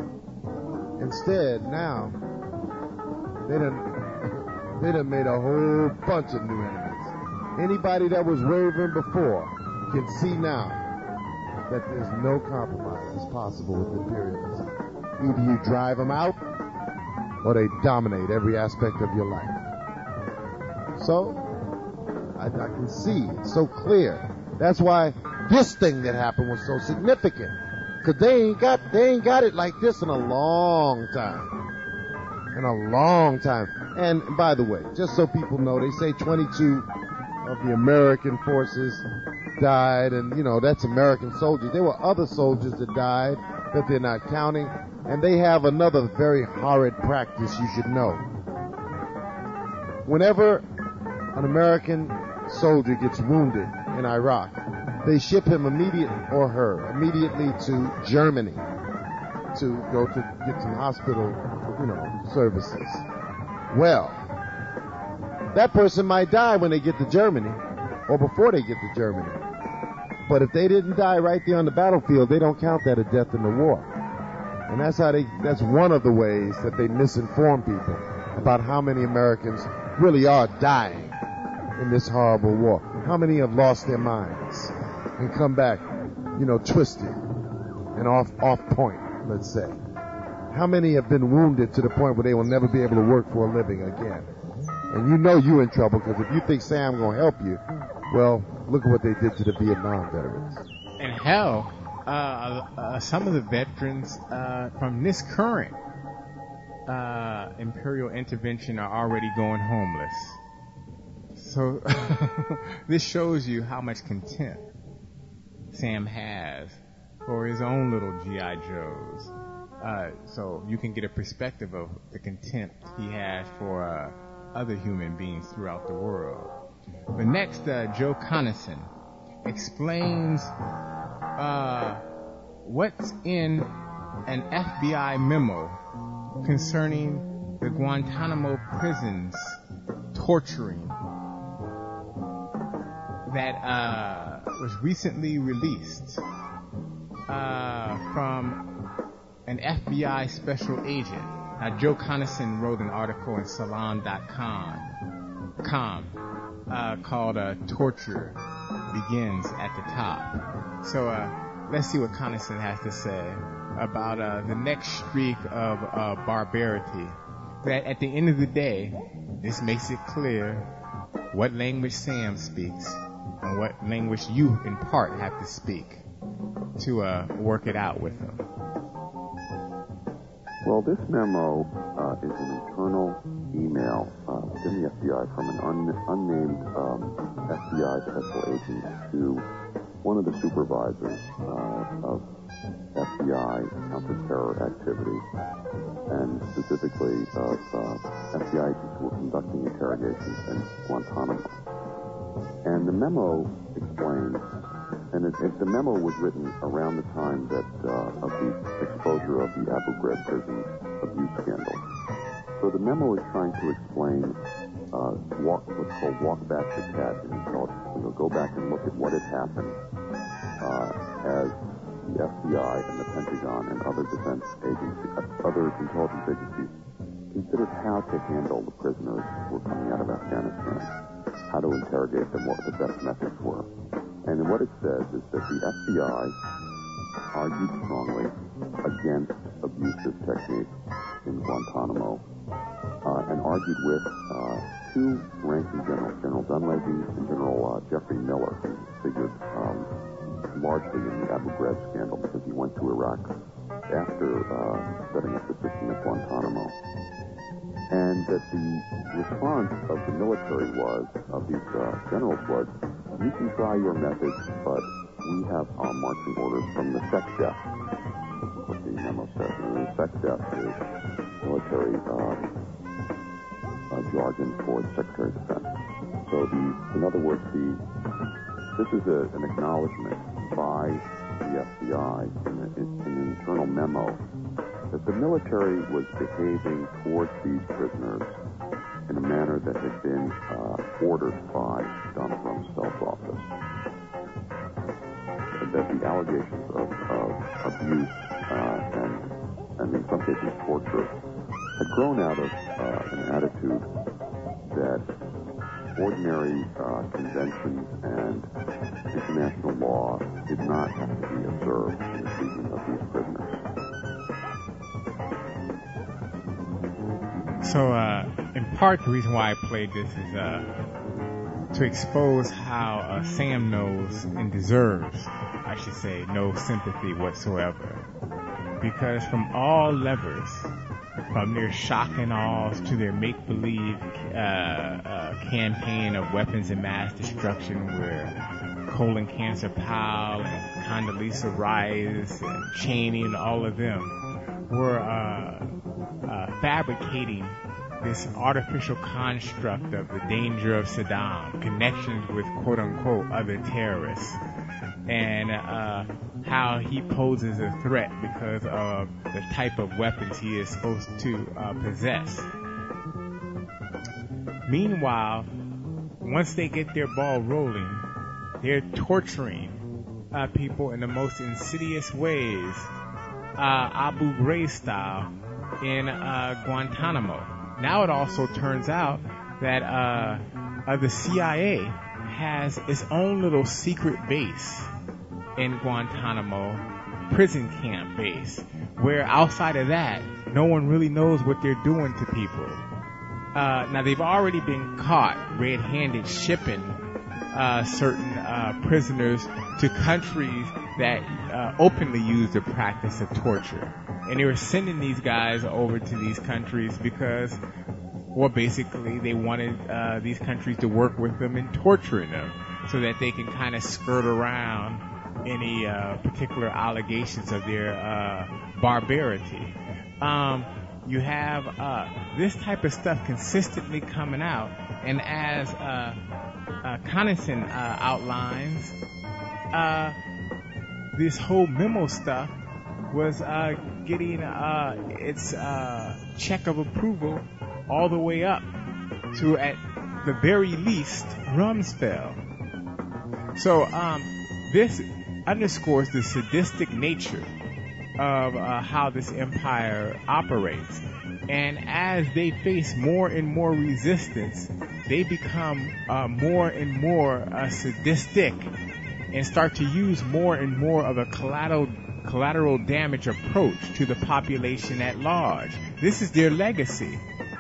Instead, now, They done, they done made a whole bunch of new enemies. Anybody that was wavering before can see now that there's no compromise possible with imperialism. Either you drive them out, or they dominate every aspect of your life. So, I, I can see, it's so clear. That's why this thing that happened was so significant. Because they ain't got, they ain't got it like this in a long time. In a long time. And by the way, just so people know, they say twenty-two of the American forces died, and you know, that's American soldiers. There were other soldiers that died that they're not counting, and they have another very horrid practice you should know. Whenever an American soldier gets wounded in Iraq, they ship him immediate or her immediately to Germany to go to get some hospital, you know, services. Well, that person might die when they get to Germany, or before they get to Germany. But if they didn't die right there on the battlefield, they don't count that a death in the war. And that's how they, that's one of the ways that they misinform people about how many Americans really are dying in this horrible war. How many have lost their minds and come back, you know, twisted and off, off point, let's say. How many have been wounded to the point where they will never be able to work for a living again? And you know you're in trouble, because if you think Sam going to help you, well, look at what they did to the Vietnam veterans. And hell, uh, uh, some of the veterans uh, from this current uh, imperial intervention are already going homeless. So this shows you how much contempt Sam has for his own little G I Joes. Uh, so you can get a perspective of the contempt he has for uh, other human beings throughout the world. But next, uh, Joe Conason explains uh, what's in an F B I memo concerning the Guantanamo prisons torturing that uh, was recently released uh, from an F B I special agent. Now, Joe Conason wrote an article in Salon dot com, com, uh, called uh, Torture Begins at the Top. So uh, let's see what Conason has to say about uh, the next streak of uh, barbarity. That at the end of the day, this makes it clear what language Sam speaks and what language you, in part, have to speak to uh, work it out with him. Well, this memo uh, is an internal email uh, within the F B I from an un- unnamed um, F B I special agent to one of the supervisors uh, of F B I I counter-terror activity, and specifically of uh, F B I agents who were conducting interrogations in Guantanamo. And the memo explains, and it, it, the memo was written around the time that uh, of the exposure of the Abu Ghraib prison abuse scandal. So the memo is trying to explain uh, walk, what's called walk back the cat, and so, you know, go back and look at what had happened uh, as the F B I and the Pentagon and other defense agencies, other intelligence agencies considered how to handle the prisoners who were coming out of Afghanistan, how to interrogate them, what the best methods were. And what it says is that the F B I argued strongly against abusive techniques in Guantanamo uh, and argued with uh, two ranking generals, General Dunleavy and General uh, Jeffrey Miller, who figured um, largely in the Abu Ghraib scandal because he went to Iraq after uh, setting up the system at Guantanamo. And that the response of the military was, of these uh, generals was, you can try your methods, but we have our marching orders from the SecDef. That's what the memo says. And the SecDef is military um, uh, jargon for the Secretary of Defense. So the, in other words, the this is a, an acknowledgement by the F B I in, a, in an internal memo that the military was behaving towards these prisoners in a manner that had been uh, ordered by Donald Rumsfeld's office. That the allegations of, of abuse uh, and, and in some cases torture had grown out of uh, an attitude that ordinary uh, conventions and international law did not have to be observed in the treatment of these prisoners. So, uh, in part, the reason why I played this is uh, to expose how uh, Sam knows and deserves, I should say, no sympathy whatsoever. Because from all levers, from their shock and awes to their make-believe uh, uh, campaign of weapons of mass destruction where Colin Cancer Powell and Condoleezza Rice and Cheney and all of them were uh, uh, fabricating this artificial construct of the danger of Saddam, connections with quote-unquote other terrorists, and uh, how he poses a threat because of the type of weapons he is supposed to uh, possess. Meanwhile, once they get their ball rolling, they're torturing uh, people in the most insidious ways, uh, Abu Ghraib style, in uh, Guantanamo. Now it also turns out that uh, uh, the C I A has its own little secret base in Guantanamo, prison camp base, where outside of that, no one really knows what they're doing to people. Uh, now they've already been caught red-handed shipping uh, certain uh, prisoners to countries that uh, openly use the practice of torture. And they were sending these guys over to these countries because, well, basically they wanted uh, these countries to work with them in torturing them so that they can kind of skirt around any uh, particular allegations of their uh, barbarity. Um, you have uh, this type of stuff consistently coming out, and as uh, uh, Connaughton uh, outlines, uh, this whole memo stuff was uh, getting uh, its uh, check of approval all the way up to, at the very least, Rumsfeld. So um, this underscores the sadistic nature of uh, how this empire operates. And as they face more and more resistance, they become uh, more and more uh, sadistic and start to use more and more of a collateral collateral damage approach to the population at large. This is their legacy.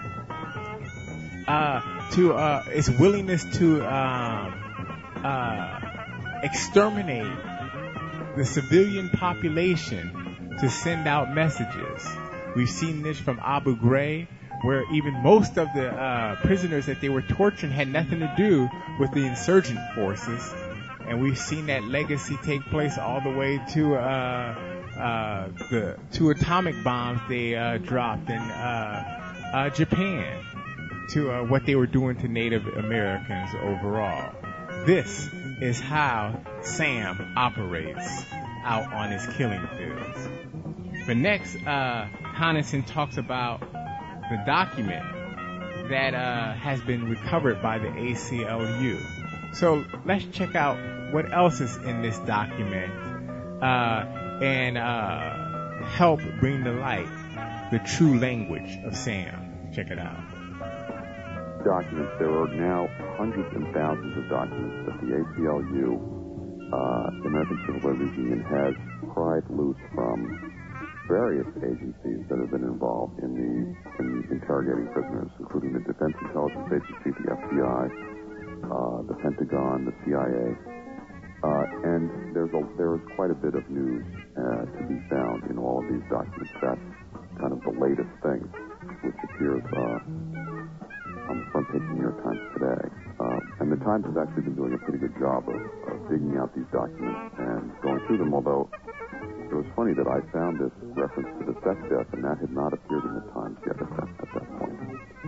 Uh, to uh, its willingness to um, uh, exterminate the civilian population to send out messages. We've seen this from Abu Ghraib, where even most of the uh, prisoners that they were torturing had nothing to do with the insurgent forces. And we've seen that legacy take place all the way to uh, uh, the two atomic bombs they uh, dropped in uh, uh, Japan, to uh, what they were doing to Native Americans overall. This is how Sam operates out on his killing fields. But next, uh, Conason talks about the document that uh, has been recovered by the A C L U. So let's check out what else is in this document uh, and uh, help bring to light the true language of Sam. Check it out. Documents. There are now hundreds and thousands of documents that the A C L U, uh, the American Civil Liberties Union, has pried loose from various agencies that have been involved in the in interrogating prisoners, including the Defense Intelligence Agency, the F B I, uh, the Pentagon, the C I A, uh, and there's a there is quite a bit of news uh, to be found in all of these documents. That's kind of the latest thing, which appears uh, on the front page of the New York Times today. Uh, and the Times has actually been doing a pretty good job of, of digging out these documents and going through them, although it was funny that I found this reference to the sex death, and that had not appeared in the Times yet at that, at that point.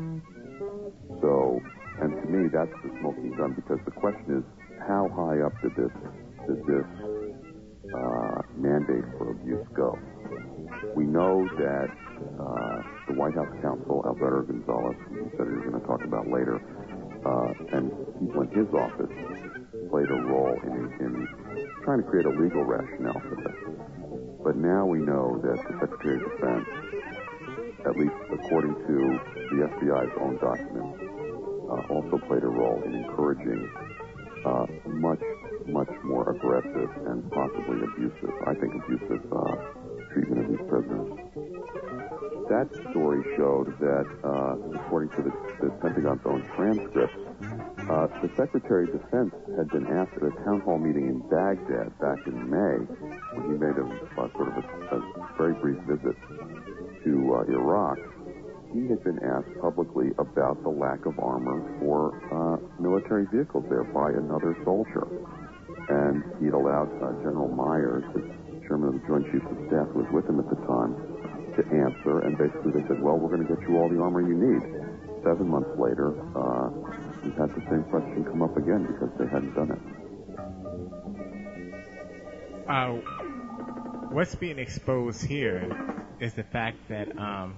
So, and to me, that's the smoking gun, because the question is, how high up did this did this uh, mandate for abuse go? We know that uh, the White House counsel, Alberto Gonzales, who said he was going to talk about later, uh, and people in his office played a role in, in trying to create a legal rationale for this. But now we know that the Secretary of Defense, at least according to the F B I's own documents, uh, also played a role in encouraging uh, much, much more aggressive and possibly abusive, I think abusive uh, treatment of these prisoners. That story showed that, uh, according to the, the Pentagon's own transcripts, uh, the Secretary of Defense had been asked at a town hall meeting in Baghdad back in May, when he made a uh, sort of a, a very brief visit to uh, Iraq. He had been asked publicly about the lack of armor for uh, military vehicles there by another soldier. And he'd allowed uh, General Myers, the chairman of the Joint Chiefs of Staff, who was with him at the time, to answer. And basically they said, well, we're going to get you all the armor you need. Seven months later, uh, we had the same question come up again because they hadn't done it. Uh, what's being exposed here is the fact that um,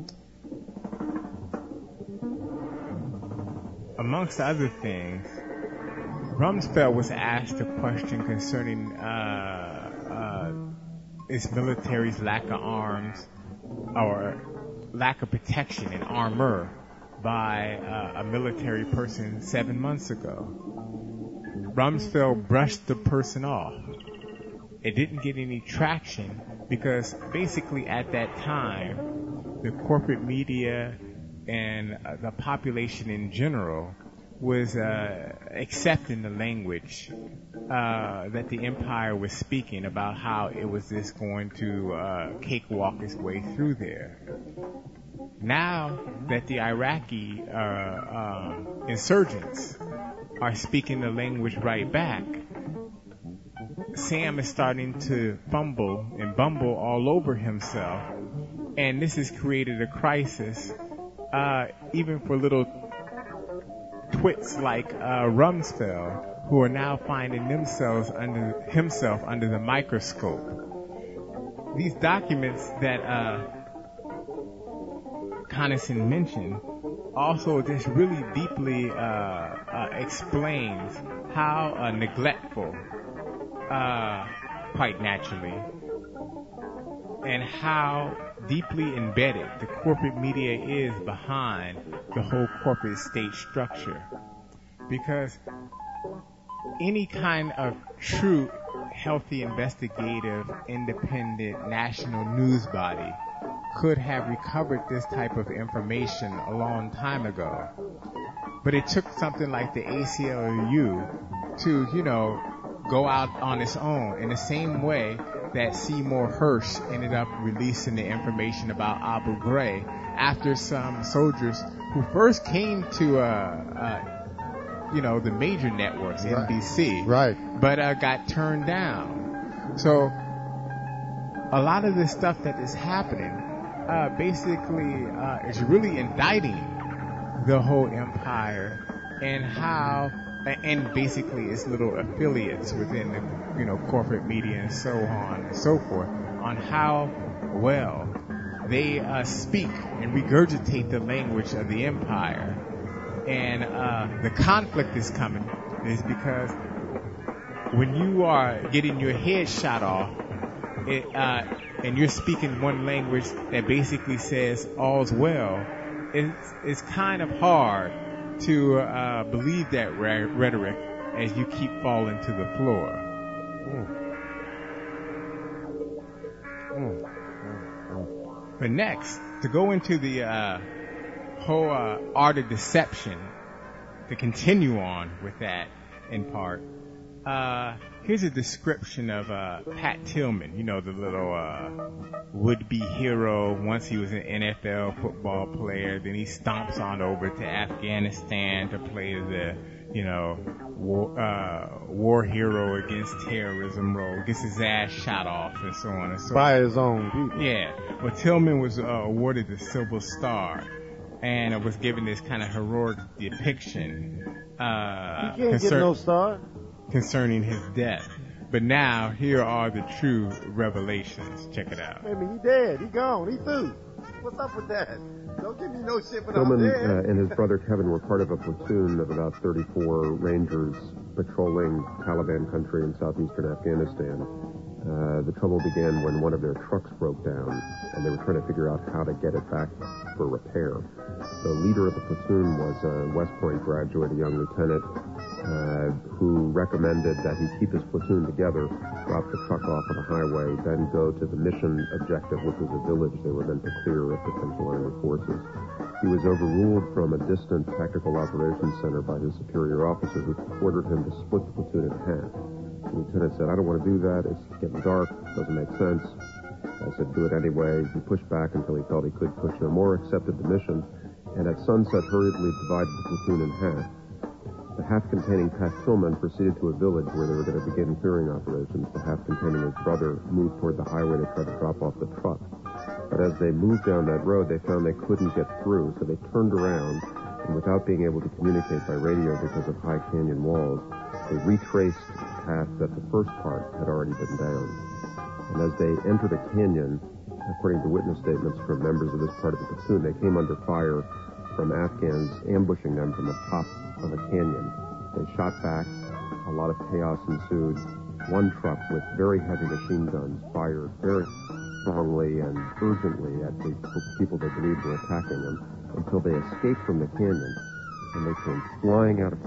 amongst other things, Rumsfeld was asked a question concerning uh, uh, its military's lack of arms or lack of protection and armor by uh, a military person seven months ago. Rumsfeld brushed the person off. It didn't get any traction because basically at that time, the corporate media and uh, the population in general was uh, accepting the language uh, that the empire was speaking about, how it was just going to uh, cakewalk its way through there. Now that the Iraqi uh, um, insurgents are speaking the language right back, Sam is starting to fumble and bumble all over himself, and this has created a crisis, uh, even for little twits like uh, Rumsfeld, who are now finding themselves under himself under the microscope. These documents that uh, Conason mentioned also just really deeply uh, uh, explains how uh, neglectful, uh, quite naturally, and how deeply embedded the corporate media is behind the whole corporate state structure. Because any kind of true, healthy, investigative, independent national news body could have recovered this type of information a long time ago. But it took something like the A C L U to, you know, go out on its own, in the same way that Seymour Hersh ended up releasing the information about Abu Ghraib after some soldiers who first came to, uh, uh, you know, the major networks, right. N B C, right, but uh, got turned down. So a lot of the stuff that is happening uh, basically uh, is really indicting the whole empire and how, and basically its little affiliates within the, you know, corporate media and so on and so forth, on how well they uh, speak and regurgitate the language of the empire. And uh, the conflict is coming is because when you are getting your head shot off, it, uh, and you're speaking one language that basically says all's well, it's, it's kind of hard to uh, believe that re- rhetoric as you keep falling to the floor. Mm. Mm. But next, to go into the uh, whole uh, art of deception, to continue on with that in part, uh, here's a description of uh, Pat Tillman, you know, the little uh, would-be hero. Once he was an N F L football player, then he stomps on over to Afghanistan to play the, you know, war, uh, war hero against terrorism role, gets his ass shot off and so on and so by on. his own people. Yeah. Well, Tillman was uh, awarded the Silver Star and uh, was given this kind of heroic depiction. Uh, he can't concern- get no star. concerning his death. But now, here are the true revelations. Check it out. Maybe he dead. He gone. He through. What's up with that? Don't give me no shit when Tillman I'm dead. uh, and his brother Kevin were part of a platoon of about thirty-four Rangers patrolling Taliban country in southeastern Afghanistan. Uh, the trouble began when one of their trucks broke down, and they were trying to figure out how to get it back for repair. The leader of the platoon was a West Point graduate, a young lieutenant, uh, who recommended that he keep his platoon together, drop the truck off on the highway, then go to the mission objective, which was a village they were meant to clear of potential enemy forces. He was overruled from a distant tactical operations center by his superior officer, who ordered him to split the platoon in half. The lieutenant said, I don't want to do that. It's getting dark. Doesn't make sense. I said, do it anyway. He pushed back until he felt he could push no more, accepted the mission, and at sunset hurriedly divided the platoon in half. The half containing Pat Tillman proceeded to a village where they were going to begin clearing operations. The half containing his brother moved toward the highway to try to drop off the truck. But as they moved down that road, they found they couldn't get through, so they turned around, and without being able to communicate by radio because of high canyon walls, they retraced the path that the first part had already been down. And as they entered a canyon, according to witness statements from members of this part of the platoon, they came under fire from Afghans ambushing them from the top of a canyon. They shot back. A lot of chaos ensued. One truck with very heavy machine guns fired very strongly and urgently at the people they believed were attacking them until they escaped from the canyon, and they came flying out of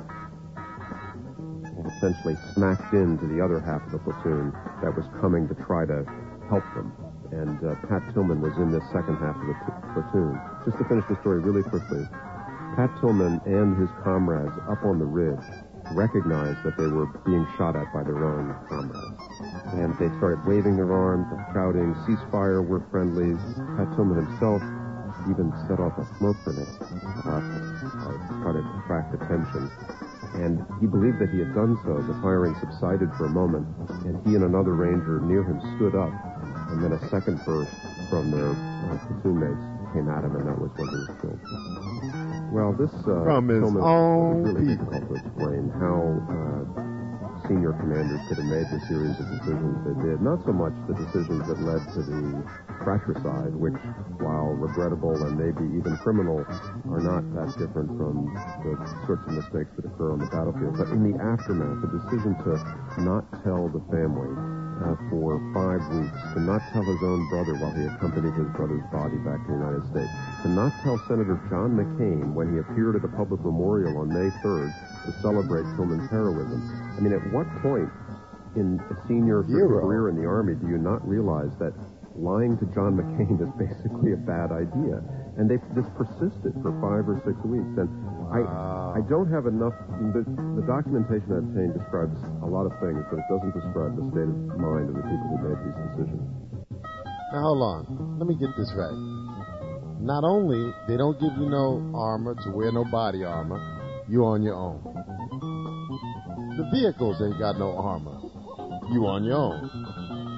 and essentially smacked into the other half of the platoon that was coming to try to help them. And uh, Pat Tillman was in this second half of the t- platoon. Just to finish the story really quickly, Pat Tillman and his comrades up on the ridge recognized that they were being shot at by their own comrades. And they started waving their arms and shouting, ceasefire, we're friendlies. Pat Tillman himself even set off a smoke grenade uh, to try to attract attention. And he believed that he had done so. The firing subsided for a moment, and he and another ranger near him stood up, and then a second burst from their uh, platoon mates came at him, and that was when he was killed. Well, this uh, from his film own is really people. difficult to explain how uh, senior commanders could have made the series of decisions they did. Not so much the decisions that led to the fratricide, which, while regrettable and maybe even criminal, are not that different from the sorts of mistakes that occur on the battlefield. But in the aftermath, the decision to not tell the family uh, for five weeks, to not tell his own brother while he accompanied his brother's body back to the United States, to not tell Senator John McCain when he appeared at a public memorial on May third to celebrate Tillman's heroism. I mean, at what point in a senior career in the Army do you not realize that lying to John McCain is basically a bad idea? And they this persisted for five or six weeks. And wow. I I don't have enough. The, the documentation I've obtained describes a lot of things, but it doesn't describe the state of mind of the people who made these decisions. Now, hold on. Let me get this right. Not only they don't give you no armor to wear no body armor, you on your own. The vehicles ain't got no armor. You on your own.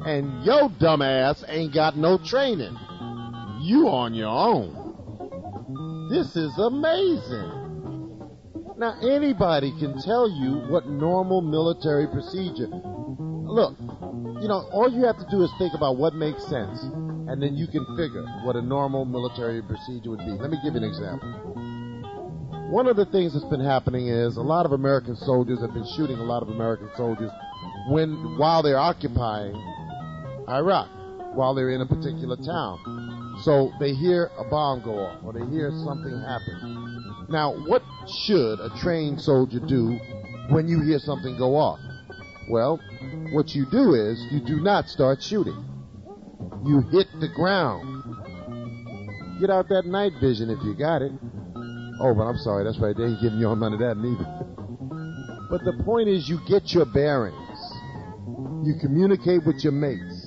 And your dumb ass ain't got no training. You on your own. This is amazing. Now, anybody can tell you what normal military procedure. Look, you know, all you have to do is think about what makes sense, and then you can figure what a normal military procedure would be. Let me give you an example. One of the things that's been happening is a lot of American soldiers have been shooting a lot of American soldiers when while they're occupying Iraq, while they're in a particular town. So they hear a bomb go off, or they hear something happen. Now, what should a trained soldier do when you hear something go off? Well, what you do is you do not start shooting. You hit the ground. Get out that night vision if you got it. Oh, but I'm sorry, that's right, they ain't giving you none of that neither. But the point is you get your bearings. You communicate with your mates.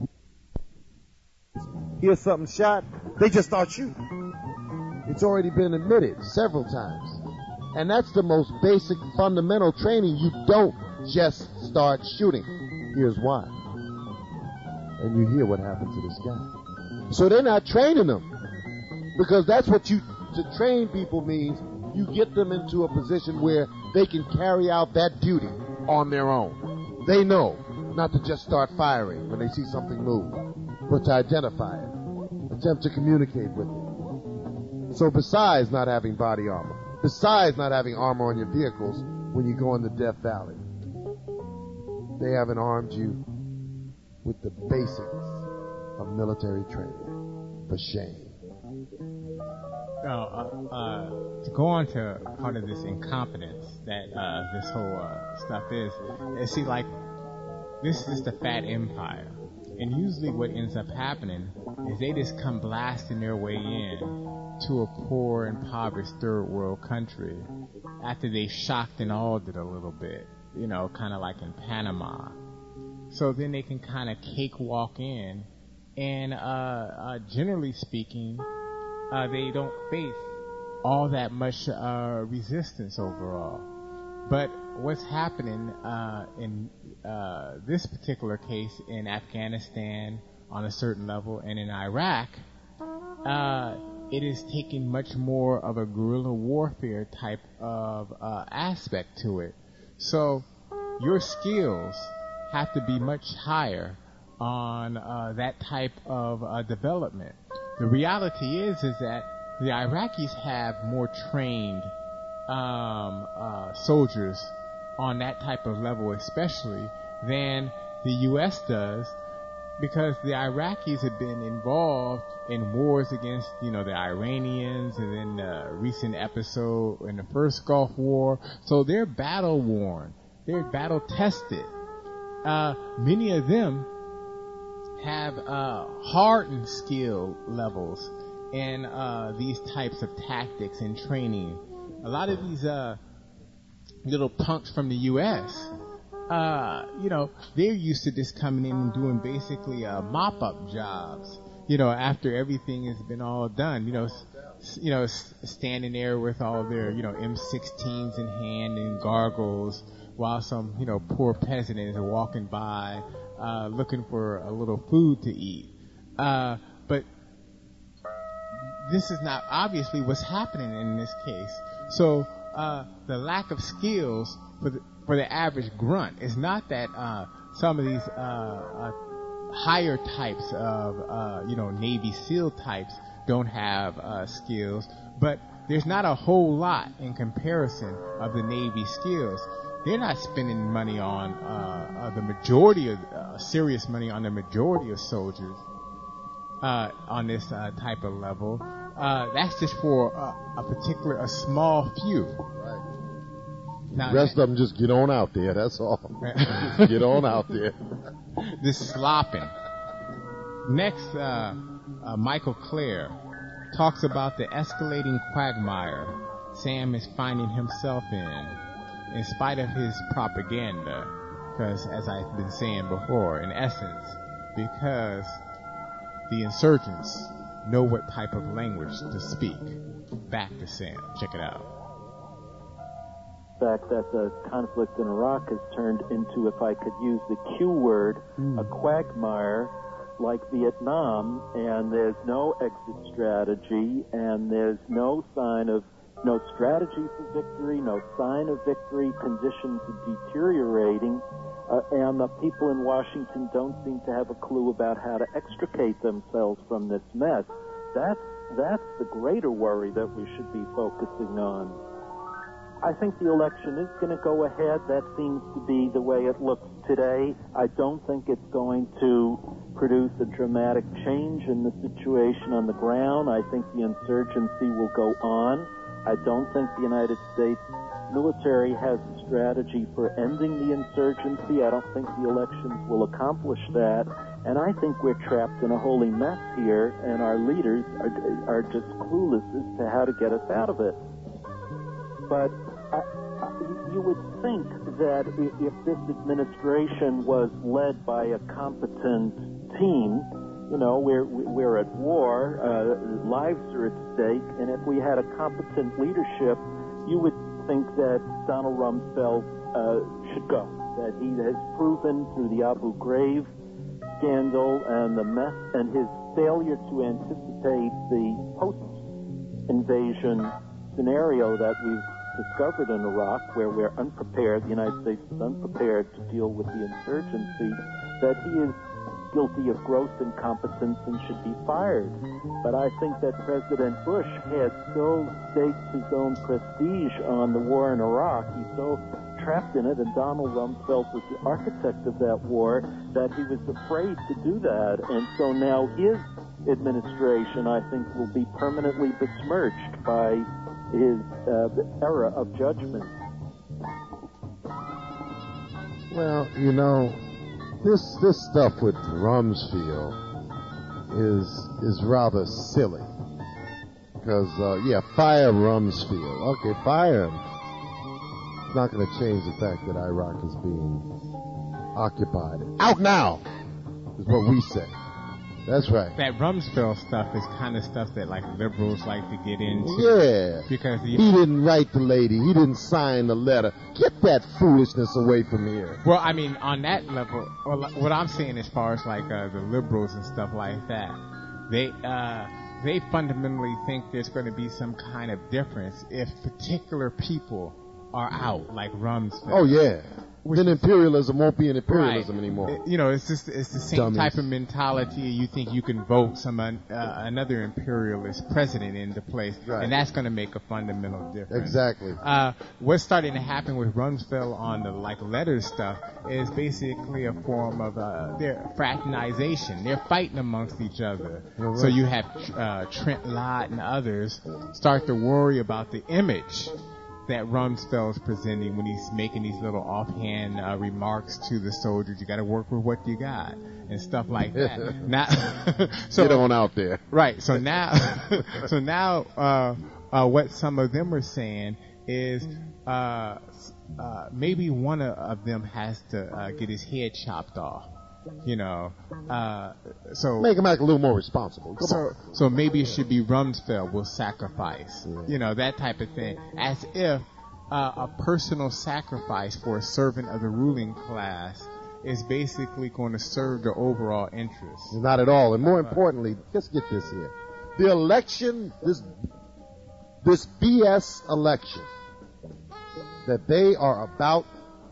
Hear something shot, they just start shooting. It's already been admitted several times. And that's the most basic fundamental training. You don't just start shooting. Here's why. And you hear what happened to this guy. So they're not training them. Because that's what you, to train people means you get them into a position where they can carry out that duty on their own. They know not to just start firing when they see something move, but to identify it, attempt to communicate with it. So besides not having body armor, besides not having armor on your vehicles when you go into Death Valley, they haven't armed you with the basics of military training. For shame. Now, uh, uh, to go on to part of this incompetence that uh, this whole uh, stuff is, is see, like, this is the fat empire. And usually what ends up happening is they just come blasting their way in to a poor, impoverished third world country after they shocked and awed it a little bit, you know, kind of like in Panama. So then they can kind of cakewalk in, and uh, uh, generally speaking, uh, they don't face all that much uh, resistance overall. But what's happening uh, in uh, this particular case in Afghanistan on a certain level and in Iraq, uh, it is taking much more of a guerrilla warfare type of uh, aspect to it. So your skills have to be much higher on uh, that type of uh, development. The reality is is that the Iraqis have more trained um, uh, soldiers on that type of level especially than the U S does, because the Iraqis have been involved in wars against, you know, the Iranians, and then the recent episode in the first Gulf War. So they're battle worn. They're battle tested. Uh, many of them have uh, hardened skill levels in uh, these types of tactics and training. A lot of these uh, little punks from the U S, uh, you know, they're used to just coming in and doing basically uh, mop-up jobs, you know, after everything has been all done, you know, s- you know, s- standing there with all their, you know, M sixteens in hand and gargles, while some, you know, poor peasant is walking by, uh, looking for a little food to eat. Uh, but this is not obviously what's happening in this case. So, uh, the lack of skills for the, for the average grunt is not that, uh, some of these, uh, uh higher types of, uh, you know, Navy SEAL types don't have, uh, skills, but there's not a whole lot in comparison of the Navy skills. They're not spending money on uh, uh, the majority of uh, serious money on the majority of soldiers uh, on this uh, type of level. Uh, that's just for uh, a particular, a small few. Right. Now, the rest of them just get on out there. That's all. Just get on out there. This slopping. Next, uh, uh, Michael Clare talks about the escalating quagmire Sam is finding himself in, in spite of his propaganda, because, as I've been saying before, in essence, because the insurgents know what type of language to speak. Back to Sam. Check it out. fact that the conflict in Iraq has turned into, if I could use the Q word, mm. a quagmire like Vietnam, and there's no exit strategy, and there's no sign of, no strategy for victory, no sign of victory, conditions are deteriorating, uh, and the people in Washington don't seem to have a clue about how to extricate themselves from this mess. That's, that's the greater worry that we should be focusing on. I think the election is going to go ahead. That seems to be the way it looks today. I don't think it's going to produce a dramatic change in the situation on the ground. I think the insurgency will go on. I don't think the United States military has a strategy for ending the insurgency. I don't think the elections will accomplish that. And I think we're trapped in a holy mess here, and our leaders are, are just clueless as to how to get us out of it. But I, I, you would think that if this administration was led by a competent team, you know, we're, we're at war, uh, lives are at stake, and if we had a competent leadership, you would think that Donald Rumsfeld uh, should go, that he has proven through the Abu Ghraib scandal and the mess and his failure to anticipate the post-invasion scenario that we've discovered in Iraq, where we're unprepared, the United States is unprepared to deal with the insurgency, that he is guilty of gross incompetence and should be fired. But I think that President Bush had so staked his own prestige on the war in Iraq, he's so trapped in it, and Donald Rumsfeld was the architect of that war, that he was afraid to do that. And so now his administration, I think, will be permanently besmirched by his uh, era of judgment. Well, you know, this this stuff with Rumsfeld is is rather silly. Because, uh, yeah, fire Rumsfeld. Okay, fire him. It's not going to change the fact that Iraq is being occupied. Out now, is what we say. That's right. That Rumsfeld stuff is kind of stuff that, like, liberals like to get into. Yeah. Because the, he didn't write the lady. He didn't sign the letter. Get that foolishness away from here. Well, I mean, on that level, what I'm saying as far as, like, uh, the liberals and stuff like that, they, uh, they fundamentally think there's going to be some kind of difference if particular people are out, like Rumsfeld. Oh, yeah. Then imperialism won't be an imperialism right. anymore. It, you know, it's just it's the same Dummies. type of mentality. You think you can vote some uh, another imperialist president into place, right. and that's going to make a fundamental difference. Exactly. Uh, what's starting to happen with Rumsfeld on the like letter stuff is basically a form of uh, their fraternization. They're fighting amongst each other. Right. So you have uh, Trent Lott and others start to worry about the image that Rumsfeld's presenting when he's making these little offhand uh, remarks to the soldiers. You got to work with what you got and stuff like that. now, so get on out there. Right. So now, so now, uh, uh, what some of them are saying is uh, uh, maybe one of them has to uh, get his head chopped off. You know, uh, so make him act a little more responsible. Come so, on. so maybe it should be Rumsfeld will sacrifice. Yeah. You know, that type of thing, as if uh, a personal sacrifice for a servant of the ruling class is basically going to serve the overall interest. Not at all. And more importantly, just get this here: the election, this this B S election that they are about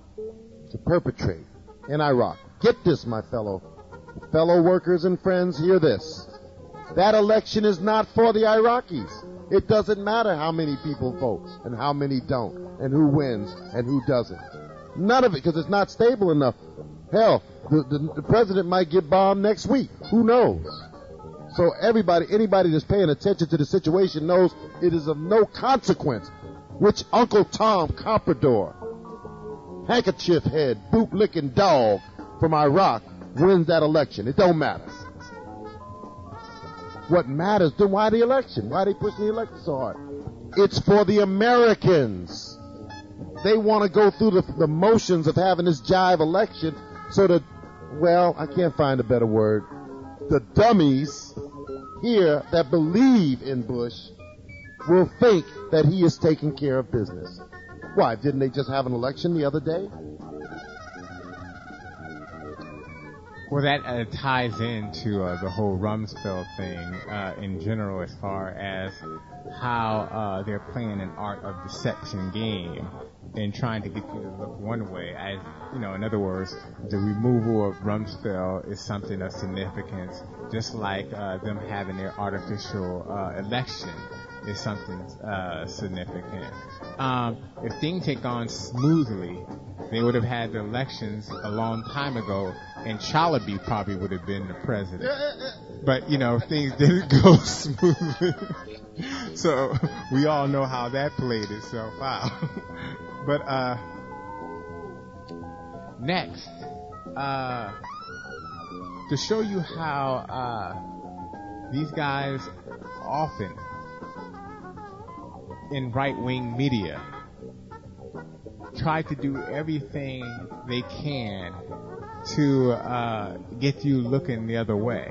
to perpetrate in Iraq. Get this, my fellow fellow workers and friends, hear this. That election is not for the Iraqis. It doesn't matter how many people vote and how many don't and who wins and who doesn't. None of it, because it's not stable enough. Hell, the, the, the president might get bombed next week. Who knows? So everybody, anybody that's paying attention to the situation knows it is of no consequence which Uncle Tom Comprador, handkerchief head, boot-licking dog from Iraq wins that election. It don't matter. What matters, then why the election? Why are they pushing the election so hard? It's for the Americans. They want to go through the, the motions of having this jive election so that, well, I can't find a better word, the dummies here that believe in Bush will think that he is taking care of business. Why, didn't they just have an election the other day? Well, that uh, ties into uh, the whole Rumsfeld thing uh, in general, as far as how uh, they're playing an art of deception game and trying to get you to look one way. As you know, in other words, the removal of Rumsfeld is something of significance, just like uh, them having their artificial uh, election is something uh, significant. Um, if things had gone smoothly, they would have had the elections a long time ago, and Chalabi probably would have been the president. But, you know, things didn't go smoothly. So we all know how that played itself out. But uh, next, uh, to show you how uh, these guys often in right-wing media try to do everything they can to uh, get you looking the other way.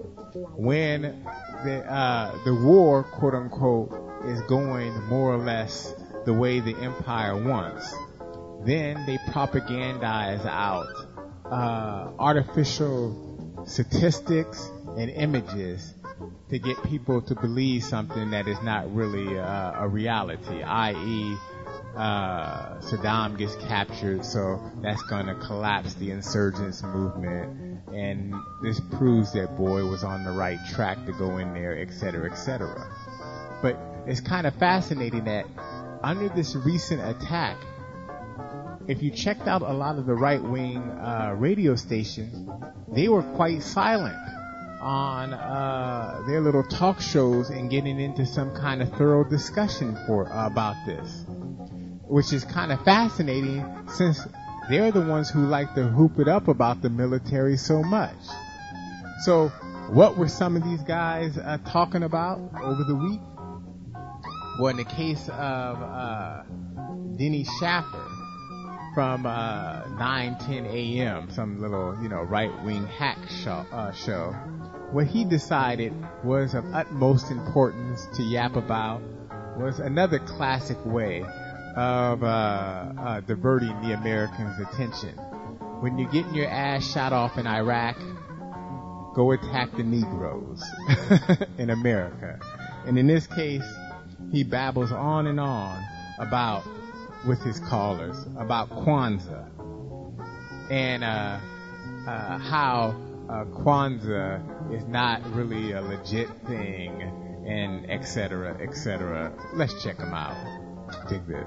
When the uh, the war, quote unquote, is going more or less the way the empire wants, then they propagandize out uh, artificial statistics and images to get people to believe something that is not really uh, a reality, that is, uh, Saddam gets captured, so that's going to collapse the insurgents movement, and this proves that Boy was on the right track to go in there, et cetera, et cetera. But it's kind of fascinating that under this recent attack, if you checked out a lot of the right-wing uh, radio stations, they were quite silent on uh, their little talk shows and getting into some kind of thorough discussion for uh, about this, which is kind of fascinating since they're the ones who like to hoop it up about the military so much. So what were some of these guys uh, talking about over the week? Well, in the case of uh, Denny Schaffer from uh, nine ten a.m., some little, you know, right-wing hack show, uh, show, what he decided was of utmost importance to yap about was another classic way of uh, uh, diverting the Americans' attention. When you're getting your ass shot off in Iraq, go attack the Negroes in America. And in this case, he babbles on and on about, with his callers, about Kwanzaa and uh, uh, how uh, Kwanzaa is not really a legit thing, and et cetera, et cetera. Let's check him out. Dig this.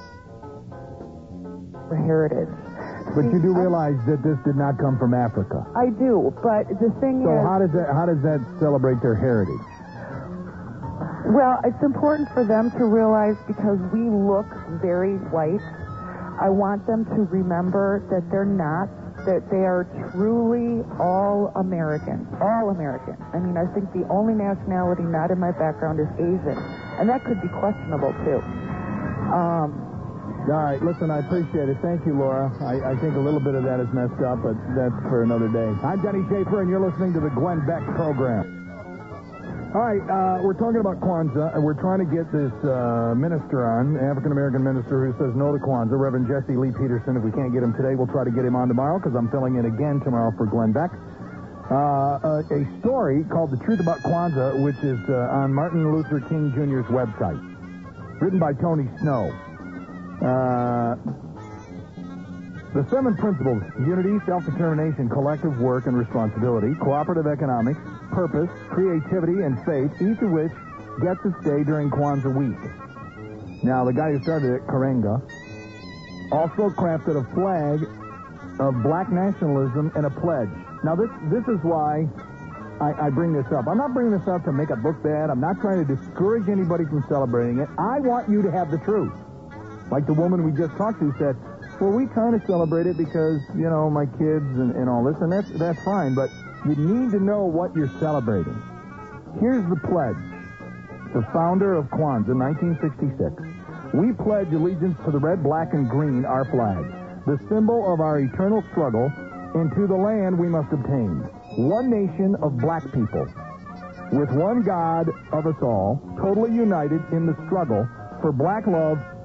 For heritage. But you do realize that this did not come from Africa. I do, but the thing so is... So how does that how does that celebrate their heritage? Well, it's important for them to realize because we look very white. I want them to remember that they're not, that they are truly all American. All American. I mean, I think the only nationality not in my background is Asian. And that could be questionable, too. Um... All right, listen, I appreciate it. Thank you, Laura. I, I think a little bit of that is messed up, but that's for another day. I'm Denny Schaefer, and you're listening to the Glenn Beck program. All right, uh, we're talking about Kwanzaa, and we're trying to get this uh, minister on, African-American minister who says no to Kwanzaa, Reverend Jesse Lee Peterson. If we can't get him today, we'll try to get him on tomorrow, because I'm filling in again tomorrow for Glenn Beck. Uh, a, a story called The Truth About Kwanzaa, which is uh, on Martin Luther King Junior's website, written by Tony Snow. Uh, the seven principles: unity, self-determination, collective work and responsibility, cooperative economics, purpose, creativity, and faith, each of which gets its day during Kwanzaa week. Now, the guy who started it, Karenga, also crafted a flag of black nationalism and a pledge. Now, this this is why I, I bring this up. I'm not bringing this up to make a book bad. I'm not trying to discourage anybody from celebrating it. I want you to have the truth. Like the woman we just talked to said, well, we kind of celebrate it because, you know, my kids and, and all this, and that's, that's fine, but you need to know what you're celebrating. Here's the pledge. The founder of Kwanzaa, nineteen sixty-six. We pledge allegiance to the red, black, and green, our flag, the symbol of our eternal struggle, and to the land we must obtain. One nation of black people, with one God of us all, totally united in the struggle for black love,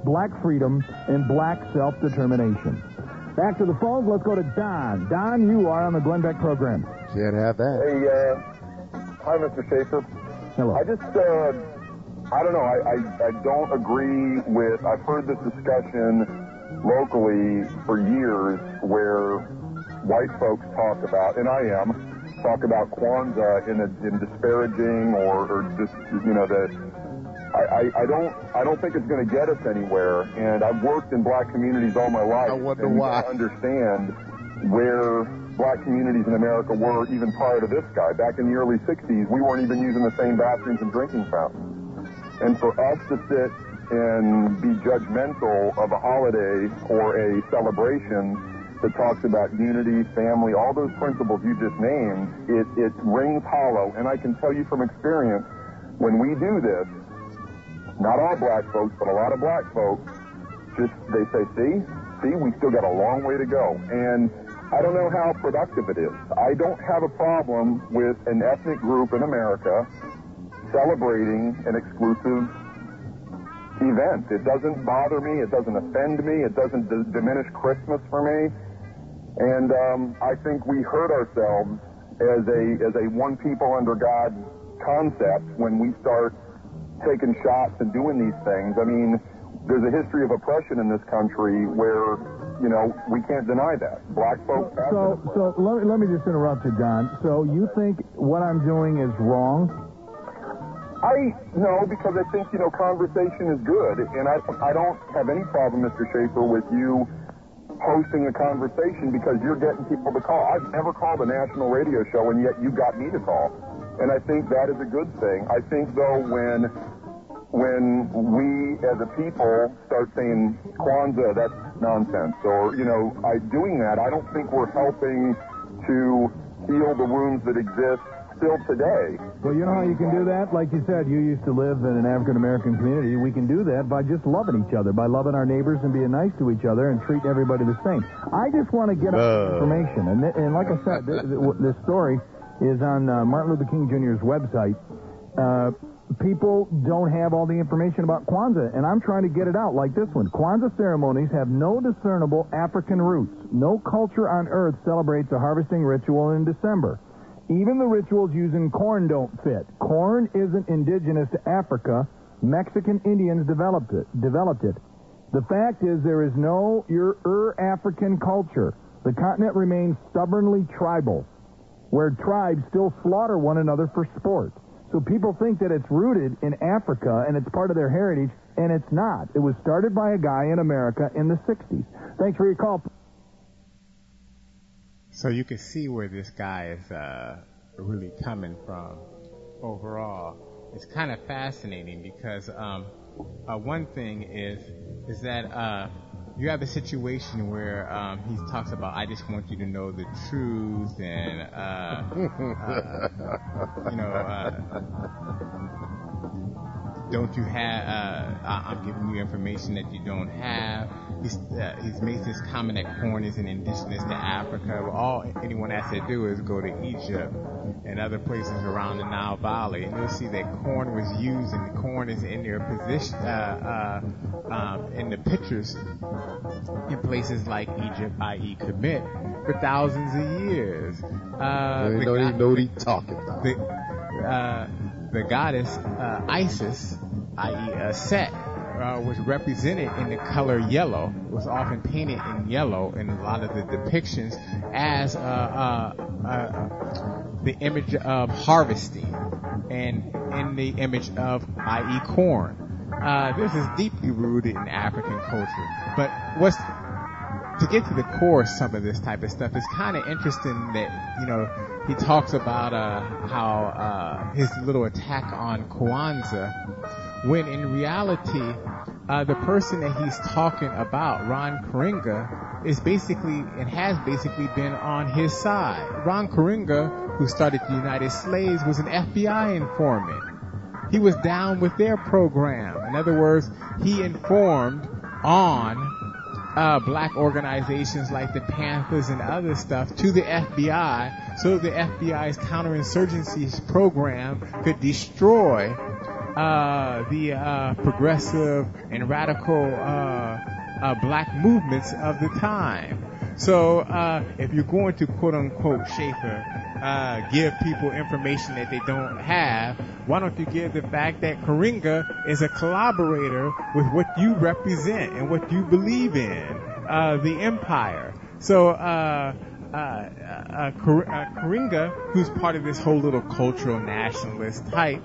black freedom, and black self-determination. Back to the phones. Let's go to Don. Don, you are on the Glenn Beck program. Can't have that. Hey, uh, hi, Mister Schaefer. Hello. I just, uh, I don't know, I, I, I don't agree with, I've heard this discussion locally for years where white folks talk about, and I am, talk about Kwanzaa in, a, in disparaging or, or just, you know, the, I, I, I don't, I don't think it's going to get us anywhere. And I've worked in black communities all my life. I wonder and why. I understand where black communities in America were even prior to this guy. Back in the early sixties, we weren't even using the same bathrooms and drinking fountains. And for us to sit and be judgmental of a holiday or a celebration that talks about unity, family, all those principles you just named, it, it rings hollow. And I can tell you from experience, when we do this, not all black folks, but a lot of black folks, just, they say, see, see, we still got a long way to go. And I don't know how productive it is. I don't have a problem with an ethnic group in America celebrating an exclusive event. It doesn't bother me. It doesn't offend me. It doesn't d- diminish Christmas for me. And um, I think we hurt ourselves as a as a one people under God concept when we start taking shots and doing these things. I mean, there's a history of oppression in this country where, you know, we can't deny that. Black folks have So, so let, me, let me just interrupt you, Don. So you think what I'm doing is wrong? I, no, because I think, you know, conversation is good. And I, I don't have any problem, Mister Schaefer, with you hosting a conversation because you're getting people to call. I've never called a national radio show, and yet you got me to call. And I think that is a good thing. I think, though, when when we as a people start saying Kwanzaa, that's nonsense, or, you know, I, doing that, I don't think we're helping to heal the wounds that exist still today. Well, you know how you can do that? Like you said, you used to live in an African-American community. We can do that by just loving each other, by loving our neighbors and being nice to each other and treating everybody the same. I just want to get out information. And, and like I said, this, this story is on uh, Martin Luther King Junior's website. Uh, people don't have all the information about Kwanzaa, and I'm trying to get it out like this one. Kwanzaa ceremonies have no discernible African roots. No culture on earth celebrates a harvesting ritual in December. Even the rituals using corn don't fit. Corn isn't indigenous to Africa. Mexican Indians developed it. Developed it. The fact is there is no Ur-African culture. The continent remains stubbornly tribal, where tribes still slaughter one another for sport. So people think that it's rooted in Africa and it's part of their heritage, and it's not. It was started by a guy in America in the sixties. Thanks for your call. So you can see where this guy is uh, really coming from overall. It's kind of fascinating because um, uh, one thing is is that uh, you have a situation where um, he talks about, I just want you to know the truth, and uh, uh, you know, uh, don't you have? Uh, I'm giving you information that you don't have. He's, uh, he's made this comment that corn isn't indigenous to Africa. Well, all anyone has to do is go to Egypt and other places around the Nile Valley, and you'll see that corn was used, and the corn is in their position, uh, uh, um, in the pictures in places like Egypt, that is. Kemet, for thousands of years. Uh, they don't even know what he's talking about. The, uh, the goddess uh, Isis, that is. Uh, Set, Uh, was represented in the color yellow, was often painted in yellow in a lot of the depictions as uh, uh, uh, the image of harvesting and in the image of, that is corn. Uh, this is deeply rooted in African culture. But what's to get to the core of some of this type of stuff, it's kind of interesting that, you know, he talks about uh, how uh, his little attack on Kwanzaa, when in reality, uh, the person that he's talking about, Ron Karenga, is basically and has basically been on his side. Ron Karenga, who started the United Slaves, was an F B I informant. He was down with their program. In other words, he informed on uh, black organizations like the Panthers and other stuff to the F B I, so the F B I's counterinsurgency program could destroy uh, the uh, progressive and radical uh, uh, black movements of the time. So uh, if you're going to quote unquote Schaefer uh, give people information that they don't have, why don't you give the fact that Karenga is a collaborator with what you represent and what you believe in, uh, the empire. So uh, uh, uh, Karenga, who's part of this whole little cultural nationalist type,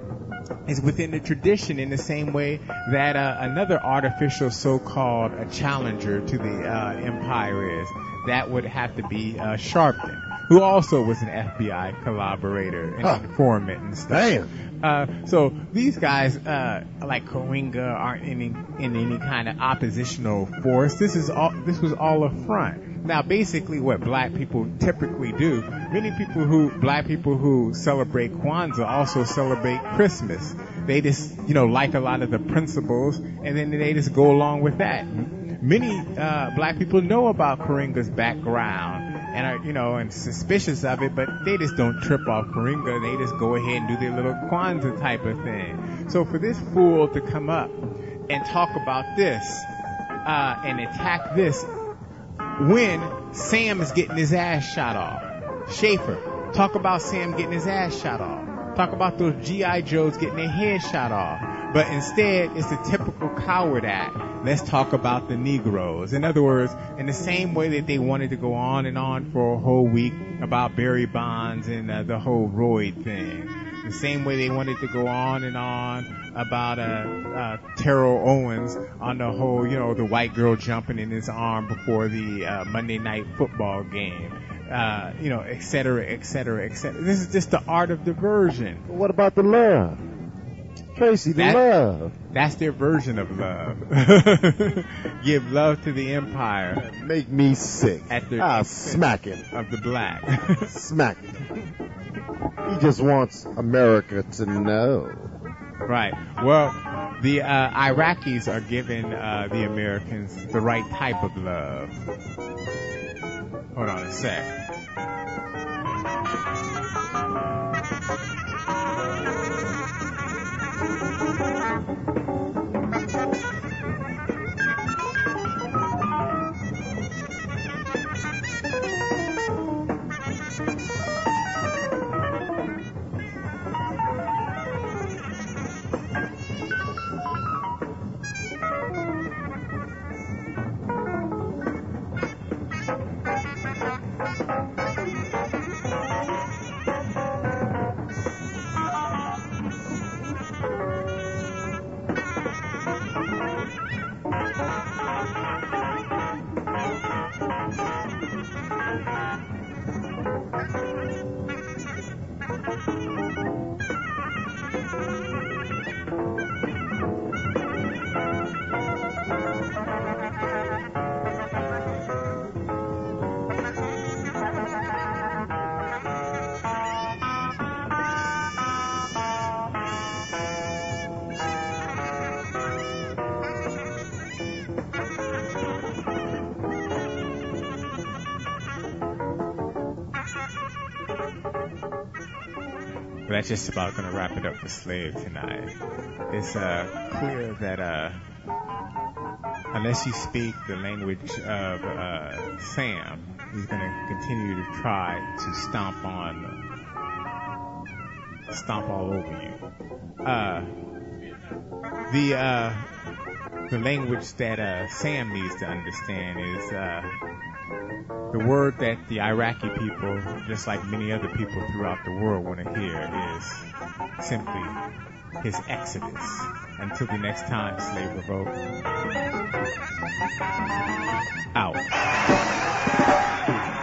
is within the tradition in the same way that uh, another artificial so-called a challenger to the uh, empire is. That would have to be uh, Sharpton, who also was an F B I collaborator and huh. informant and stuff. Damn. Uh, so these guys, uh, like Karenga, aren't in, in any kind of oppositional force. This is all. This was all a front. Now, basically, what black people typically do, many people who, black people who celebrate Kwanzaa also celebrate Christmas. They just, you know, like a lot of the principles, and then they just go along with that. Many uh, black people know about Karenga's background and are, you know, and suspicious of it, but they just don't trip off Karenga. They just go ahead and do their little Kwanzaa type of thing. So for this fool to come up and talk about this uh, and attack this, when Sam is getting his ass shot off. Schaefer, talk about Sam getting his ass shot off. Talk about those G I Joes getting their heads shot off. But instead, it's the typical coward act. Let's talk about the Negroes. In other words, in the same way that they wanted to go on and on for a whole week about Barry Bonds and uh, the whole Royd thing. The same way they wanted to go on and on about uh, uh, Terrell Owens on the whole, you know, the white girl jumping in his arm before the uh, Monday night football game, uh, you know, et cetera, et cetera, et cetera. This is just the art of diversion. What about the love? Tracy, the that, love. That's their version of love. Give love to the empire. Make me sick. At the I'll smack him. Of the black. Smack him. He just wants America to know. Right. Well, the uh, Iraqis are giving uh, the Americans the right type of love. Hold on a sec. But that's just about going to wrap it up for Slave tonight. It's uh, clear that uh, unless you speak the language of uh, Sam, he's going to continue to try to stomp on, stomp all over you. Uh, the uh, the language that uh, Sam needs to understand is uh, the word that the Iraqi people, just like many other people throughout the world, want to hear is simply his exodus. Until the next time, Slave Revolt. Out.